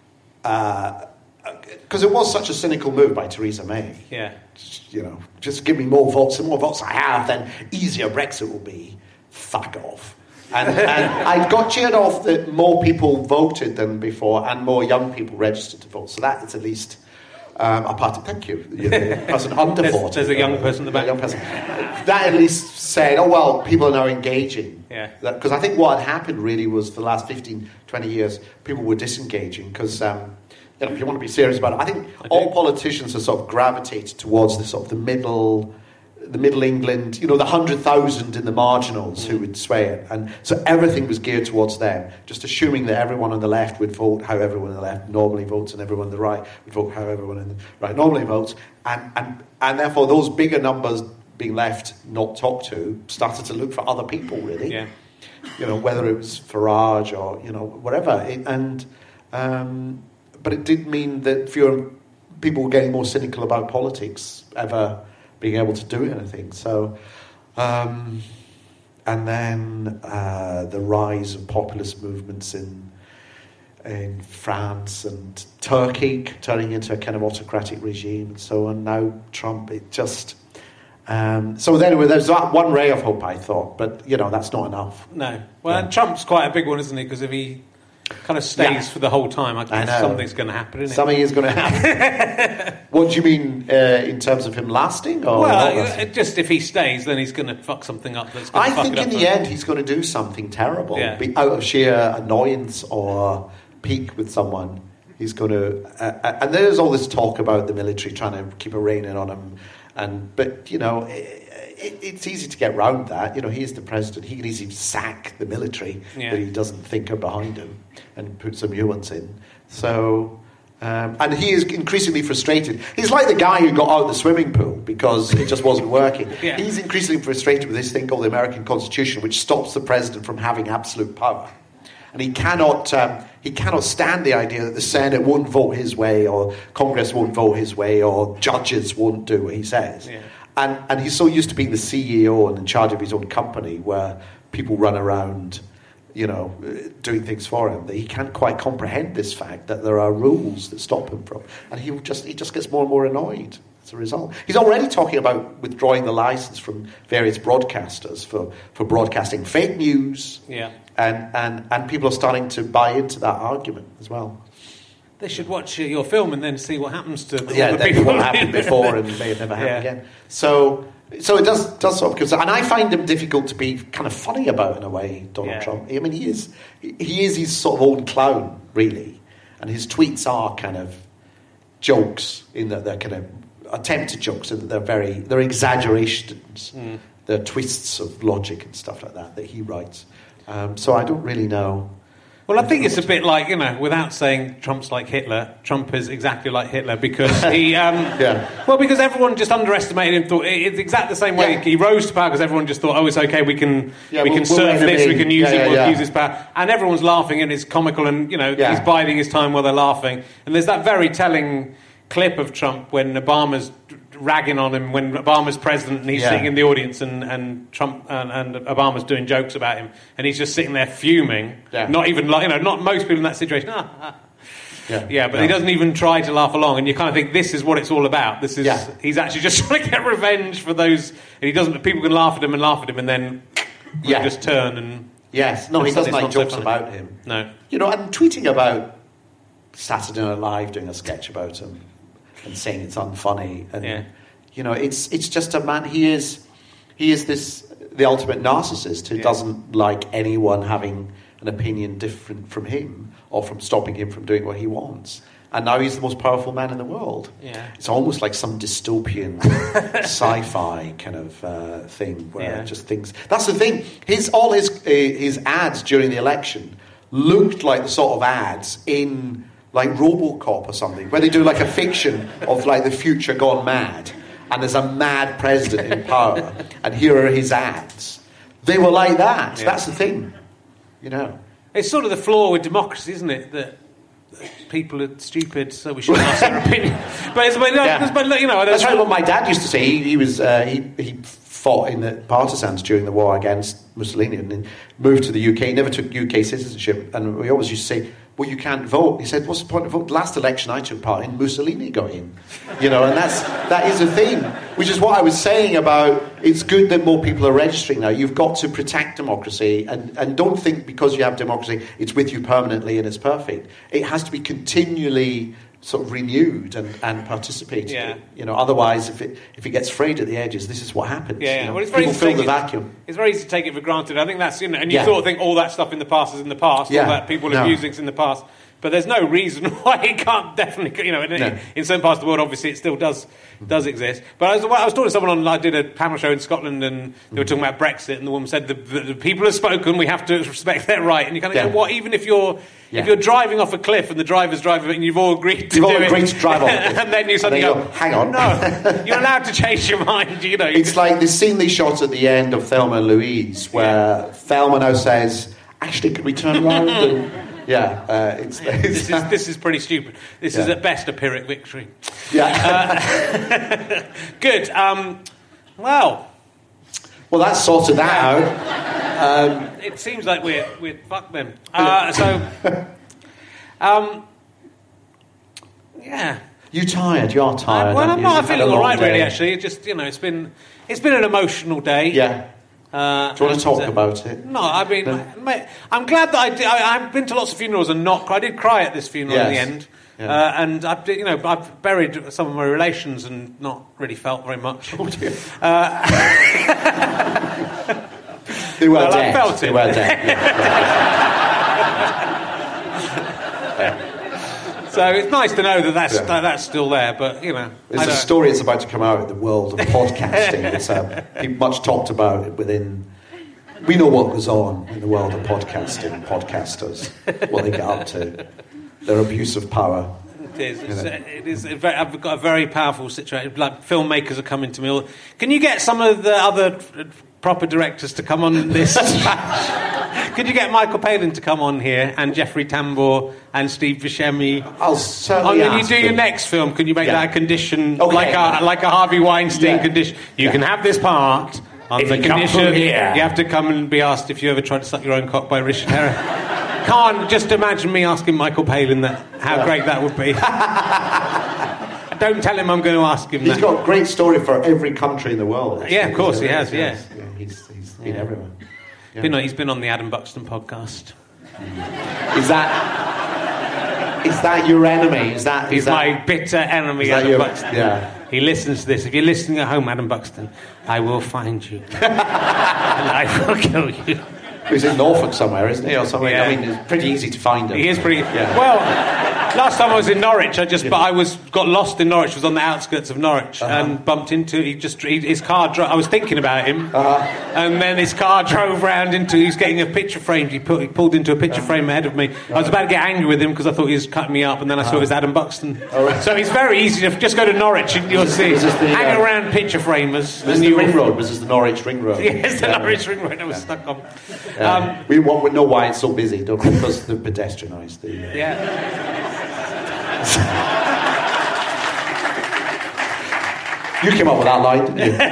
because uh, it was such a cynical move by Theresa May. Yeah. You know, just give me more votes. The more votes I have, then easier Brexit will be. Fuck off. And, and I got cheered off that more people voted than before, and more young people registered to vote. So that is at least. Um, a party, thank you. The person under There's- forty. there's a young person at the back. A young person. That at least said, oh, well, people are now engaging. Yeah. Because I think what had happened really was for the last fifteen, twenty years, people were disengaging because, um, you know, if you want to be serious about it, I think I all do. politicians have sort of gravitated towards the sort of the middle, the middle England, you know, the hundred thousand in the marginals who would sway it. And so everything was geared towards them, just assuming that everyone on the left would vote how everyone on the left normally votes and everyone on the right would vote how everyone on the right normally votes. And, and, and therefore those bigger numbers being left not talked to started to look for other people, really. Yeah. You know, whether it was Farage or, you know, whatever. It, and um, but it did mean that fewer people were getting more cynical about politics ever being able to do anything. So, um, and then uh, the rise of populist movements in in France and Turkey turning into a kind of autocratic regime and so on. Now Trump, it just... Um, so anyway, there's that one ray of hope, I thought, but, you know, that's not enough. No. Well, Yeah. and Trump's quite a big one, isn't he? Because if he kind of stays Yeah. for the whole time, I I guess know. something's going to happen, isn't Something is going to happen. What do you mean uh, in terms of him lasting? it? Or Well, not lasting? uh, just if he stays, then he's going to fuck something up. That's going I to fuck think it up in for the him. end he's going to do something terrible, Yeah. be out of sheer annoyance or pique with someone. He's going to, uh, and there's all this talk about the military trying to keep a rein in on him, and but you know, it, it, it's easy to get round that. You know, he is the president; he can easily sack the military yeah. that he doesn't think are behind him, and put some new ones in. So, um, and he is increasingly frustrated. He's like the guy who got out of the swimming pool because it just wasn't working. yeah. He's increasingly frustrated with this thing called the American Constitution, which stops the president from having absolute power. And he cannot um, he cannot stand the idea that the Senate won't vote his way, or Congress won't vote his way, or judges won't do what he says. Yeah. And and he's so used to being the C E O and in charge of his own company, where people run around, you know, doing things for him, that he can't quite comprehend this fact that there are rules that stop him from. And he just he just gets more and more annoyed as a result. He's already talking about withdrawing the license from various broadcasters for, for broadcasting fake news. Yeah. And, and, and people are starting to buy into that argument as well. They should watch your film and then see what happens to the, yeah, the that people. what happened before and may have never happened yeah. again. So, so it does does sort of because, and I find him difficult to be kind of funny about in a way. Donald yeah. Trump. I mean, he is he is his sort of old clown, really, and his tweets are kind of jokes in that they're kind of attempted jokes, and they're very they're exaggerations, mm. they're twists of logic and stuff like that that he writes. Um, so I don't really know. Well, I think it's a bit like, you know, without saying Trump's like Hitler, Trump is exactly like Hitler because he... Um, yeah. Well, because everyone just underestimated him, thought it's exactly the same way. Yeah. He rose to power because everyone just thought, oh, it's okay, we can yeah, we we'll, can surf we'll this, we can use yeah, it, yeah, we'll yeah. use his power. And everyone's laughing and it's comical and, you know, yeah. he's biding his time while they're laughing. And there's that very telling clip of Trump when Obama's ragging on him, when Obama's president and he's yeah. sitting in the audience and, and Trump and, and Obama's doing jokes about him and he's just sitting there fuming, yeah. not even like, you know, not most people in that situation, ah, ah. Yeah, yeah, but no. he doesn't even try to laugh along, and you kind of think this is what it's all about. This is yeah. he's actually just trying to get revenge for those, and he doesn't. People can laugh at him and laugh at him, and then yeah. just turn and yes, no, he doesn't like jokes so about him. No, you know, and tweeting about Saturday Night Live, doing a sketch about him and saying it's unfunny, and yeah. you know, it's it's just a man. He is he is this the ultimate narcissist who yeah. doesn't like anyone having an opinion different from him or from stopping him from doing what he wants. And now he's the most powerful man in the world. Yeah. It's almost like some dystopian sci-fi kind of uh, thing where yeah. just things... That's the thing. His all his uh, his ads during the election looked like the sort of ads in like RoboCop or something, where they do like a fiction of like the future gone mad, and there's a mad president in power, and here are his ads. They were like that. Yeah. That's the thing. You know, it's sort of the flaw with democracy, isn't it? That people are stupid, so we shouldn't ask their opinion. But, it's, but, yeah. but you know, that's right. What my dad used to say. He, he was uh, he he fought in the partisans during the war against Mussolini, and then moved to the U K. He never took U K citizenship, and we always used to say, well, you can't vote. He said, what's the point of vote? Last election I took part in, Mussolini got in. You know, and that's, that is a thing, which is what I was saying about it's good that more people are registering now. You've got to protect democracy, and, and don't think because you have democracy, it's with you permanently and it's perfect. It has to be continually sort of renewed and, and participated yeah. in. You know, otherwise, if it if it gets frayed at the edges, this is what happens. Yeah, yeah. You know? Well, it's very people fill the it, vacuum. It's very easy to take it for granted. I think that's, you know, and you Yeah. sort of think all that stuff in the past is in the past, Yeah. all that people No. abusing's in the past. But there's no reason why it can't definitely, you know, in, No. in certain parts of the world, obviously, it still does does exist. But I was, I was talking to someone on, I did a panel show in Scotland, and they were talking about Brexit, and the woman said, the, the, the people have spoken, we have to respect their right. And you kind of Yeah. go, what, even if you're Yeah. if you're driving off a cliff and the driver's driving it and you've all agreed to You've do all it. agreed to drive off the cliff. And then you suddenly And go, then you go, hang on. No, you're allowed to change your mind, you know. You It's like the scene they shot at the end of Thelma and Louise, where Thelma now says, actually, could we turn around? And, yeah, uh, it's, Yeah, it's this is this is pretty stupid. This is Yeah. at best a Pyrrhic victory. yeah. Uh, good. Um, well, well, that sorted that out. Um, it seems like we're we're fucked then. Uh, so, um, yeah. you tired? You are tired. Uh, well, aren't I'm you? not. I'm You've had feeling a all long right, really. day. Actually, it just you know, it's been it's been an emotional day. Yeah. Uh, Do you want to and, talk uh, about it? No, I mean, No? mate, I'm glad that I did. I, I've been to lots of funerals and not. I did cry at this funeral in the Yes. end, Yeah. uh, and I've you know I've buried some of my relations and not really felt very much. Oh, dear. Uh, They were well, I dead. felt They it. were dead. Yeah. So it's nice to know that that's, Yeah. that, that's still there, but, you know. There's I a don't- story that's about to come out in the world of podcasting. It's uh, been much talked about within... We know what goes on in the world of podcasting, podcasters, what they get up to, their abuse of power. It is. It's, uh, it is a very, I've got a very powerful situation. Like, filmmakers are coming to me. All, can you get some of the other proper directors to come on this? Could you get Michael Palin to come on here, and Jeffrey Tambor and Steve Buscemi? I'll certainly Oh, when you ask do your them. next film, can you make Yeah. that a condition, Okay. like a like a Harvey Weinstein Yeah. condition? You Yeah. can have this part on If the you come condition from here. you have to come and be asked if you ever tried to suck your own cock by Richard Herring. Can't just imagine me asking Michael Palin that. How Yeah. great that would be. Don't tell him I'm going to ask him He's that. got a great story for every country in the world. actually. Yeah, of course he He's- has, yeah. yeah he's, he's been everywhere. Yeah. Been on, he's been on the Adam Buxton podcast. Is that is that your enemy? Is that is He's that, my bitter enemy, is that Adam your- Buxton. yeah. He listens to this. If you're listening at home, Adam Buxton, I will find you. And I will kill you. He's in Norfolk somewhere, isn't he? Or something. Yeah. I mean, it's pretty easy to find him. He is pretty... Yeah. Well, last time I was in Norwich, I just... But I was got lost in Norwich, was on the outskirts of Norwich, Uh-huh. and bumped into... He just... He, his car... Dro- I was thinking about him, Uh-huh. and then his car drove round into... He was getting a picture frame. He, put, he pulled into a picture Uh-huh. frame ahead of me. I was about to get angry with him because I thought he was cutting me up, and then I saw it was Adam Buxton. Oh, right. So it's very easy to... Just go to Norwich and you'll see... was this the, hang uh, around picture framers. Was and this the you ring will- road? Was this the Norwich ring road? Yes, the Yeah. Norwich ring road I was stuck on. Yeah. Um, we want we know why it's so busy, don't we? Because they've pedestrianised the. Uh, yeah. You came up with that line, didn't you?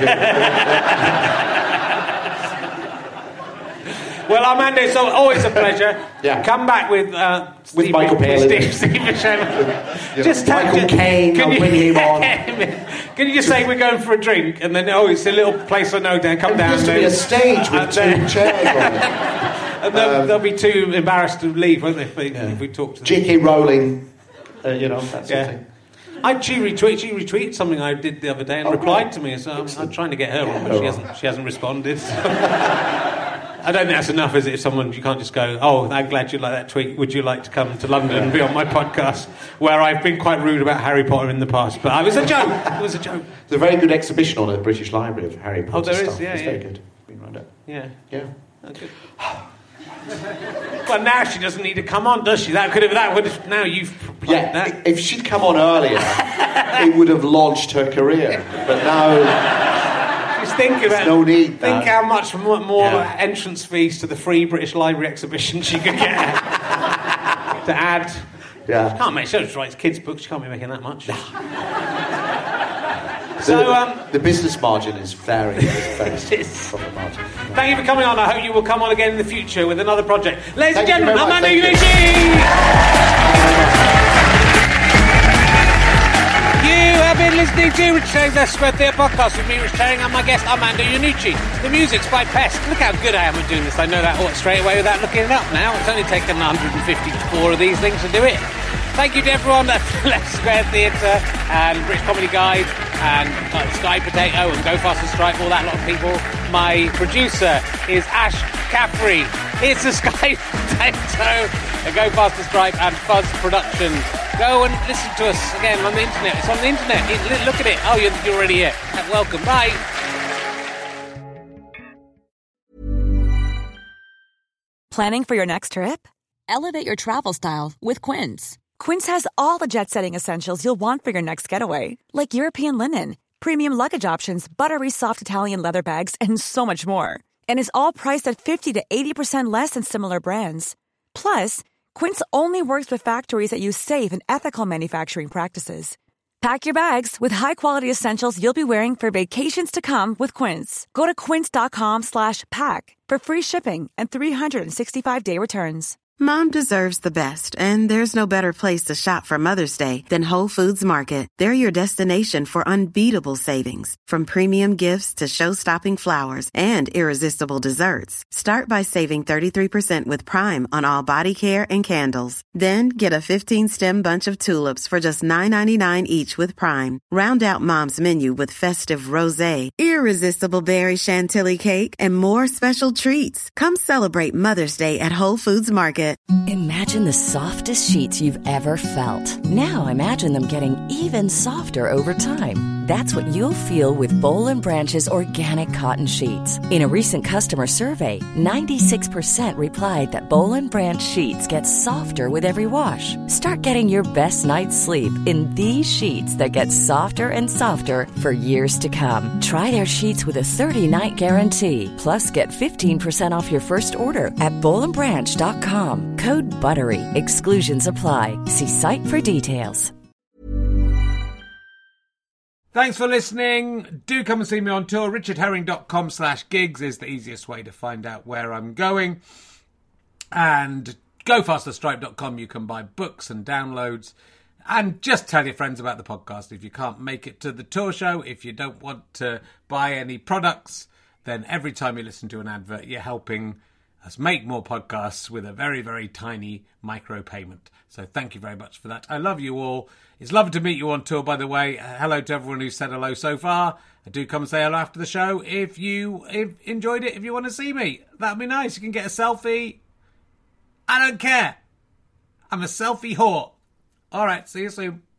Well, Armando, it's al- always a pleasure. Yeah. Come back with uh, With Steve, Michael Palin. Steve, Steve Buscemi. Yeah. Just tell- Michael just- Caine, can I'll you- bring him on. Can you just say we're going for a drink, and then oh, it's a little place I know down. Come There down used to there. be a stage with And two then- chairs on it. And they'll, Um, they'll be too embarrassed to leave, won't they? If, they, if we talk to them. J K Rowling, uh, you know, that sort Yeah. of thing. I, she retweeted. She retweeted something I did the other day and Oh, replied right. to me. So I'm, I'm Excellent. trying to get her Get on, but her she on. hasn't. She hasn't responded. I don't think that's enough, is it? If someone, you can't just go, oh, I'm glad you like that tweet. Would you like to come to London and be on my podcast? Where I've been quite rude about Harry Potter in the past, but it was a joke. It was a joke. There's a very good exhibition on at the British Library of Harry Potter Oh, there is, stuff. yeah, It's yeah. very good. Been around it. Yeah. Yeah. Oh, good. Well, now she doesn't need to come on, does she? That could have. That would have. Now you've. Yeah, That. if she'd come on earlier, it would have launched her career. But now, Just think about. no need, Think now. how much more, more Yeah. entrance fees to the free British Library exhibition she could get to add. yeah. Can't make. She just writes kids' books. She can't be making that much. The, So, um, the business margin is very, very It's- from the margin. thank you for coming on. I hope you will come on again in the future with another project. Ladies Thank you and gentlemen, very much. Armando Thank you. Iannucci. You have been listening to Rich Herring's Leicester Square Theatre podcast with me, Rich Herring, and my guest, Armando Iannucci. The music's by Pest. Look how good I am at doing this. I know that all straight away without looking it up now. It's only taken one hundred fifty-four of these things to do it. Thank you to everyone at Leicester Square Theatre and British Comedy Guide and uh, Sky Potato and Go Fast and Stripe, all that lot of people. My producer is Ash Caffrey. It's a Sky Potato, a Go Fast and Stripe and Fuzz production. Go and listen to us again on the internet. It's on the internet. It- look at it. Oh, you're, you're already here. Welcome. Bye. Planning for your next trip? Elevate your travel style with Quince. Quince has all the jet-setting essentials you'll want for your next getaway, like European linen, premium luggage options, buttery soft Italian leather bags, and so much more. And is all priced at fifty to eighty percent less than similar brands. Plus, Quince only works with factories that use safe and ethical manufacturing practices. Pack your bags with high-quality essentials you'll be wearing for vacations to come with Quince. Go to quince.com slash pack for free shipping and three sixty-five day returns. Mom deserves the best, and there's no better place to shop for Mother's Day than Whole Foods Market. They're your destination for unbeatable savings, from premium gifts to show-stopping flowers and irresistible desserts. Start by saving thirty-three percent with Prime on all body care and candles. Then get a fifteen-stem bunch of tulips for just nine ninety-nine each with Prime. Round out Mom's menu with festive rosé, irresistible berry chantilly cake, and more special treats. Come celebrate Mother's Day at Whole Foods Market. it. Imagine the softest sheets you've ever felt. Now imagine them getting even softer over time. That's what you'll feel with Boll and Branch's organic cotton sheets. In a recent customer survey, ninety-six percent replied that Boll and Branch sheets get softer with every wash. Start getting your best night's sleep in these sheets that get softer and softer for years to come. Try their sheets with a thirty-night guarantee. Plus, get fifteen percent off your first order at boll and branch dot com. Code BUTTERY. Exclusions apply. See site for details. Thanks for listening. Do come and see me on tour. richard herring dot com slash gigs is the easiest way to find out where I'm going. And go faster stripe dot com. You can buy books and downloads. And just tell your friends about the podcast. If you can't make it to the tour show, if you don't want to buy any products, then every time you listen to an advert, you're helping us make more podcasts with a very, very tiny micro payment. So thank you very much for that. I love you all. It's lovely to meet you on tour, by the way. Uh, hello to everyone who's said hello so far. I do come and say hello after the show. If you if enjoyed it, if you want to see me, that'd be nice. You can get a selfie. I don't care. I'm a selfie whore. All right, see you soon.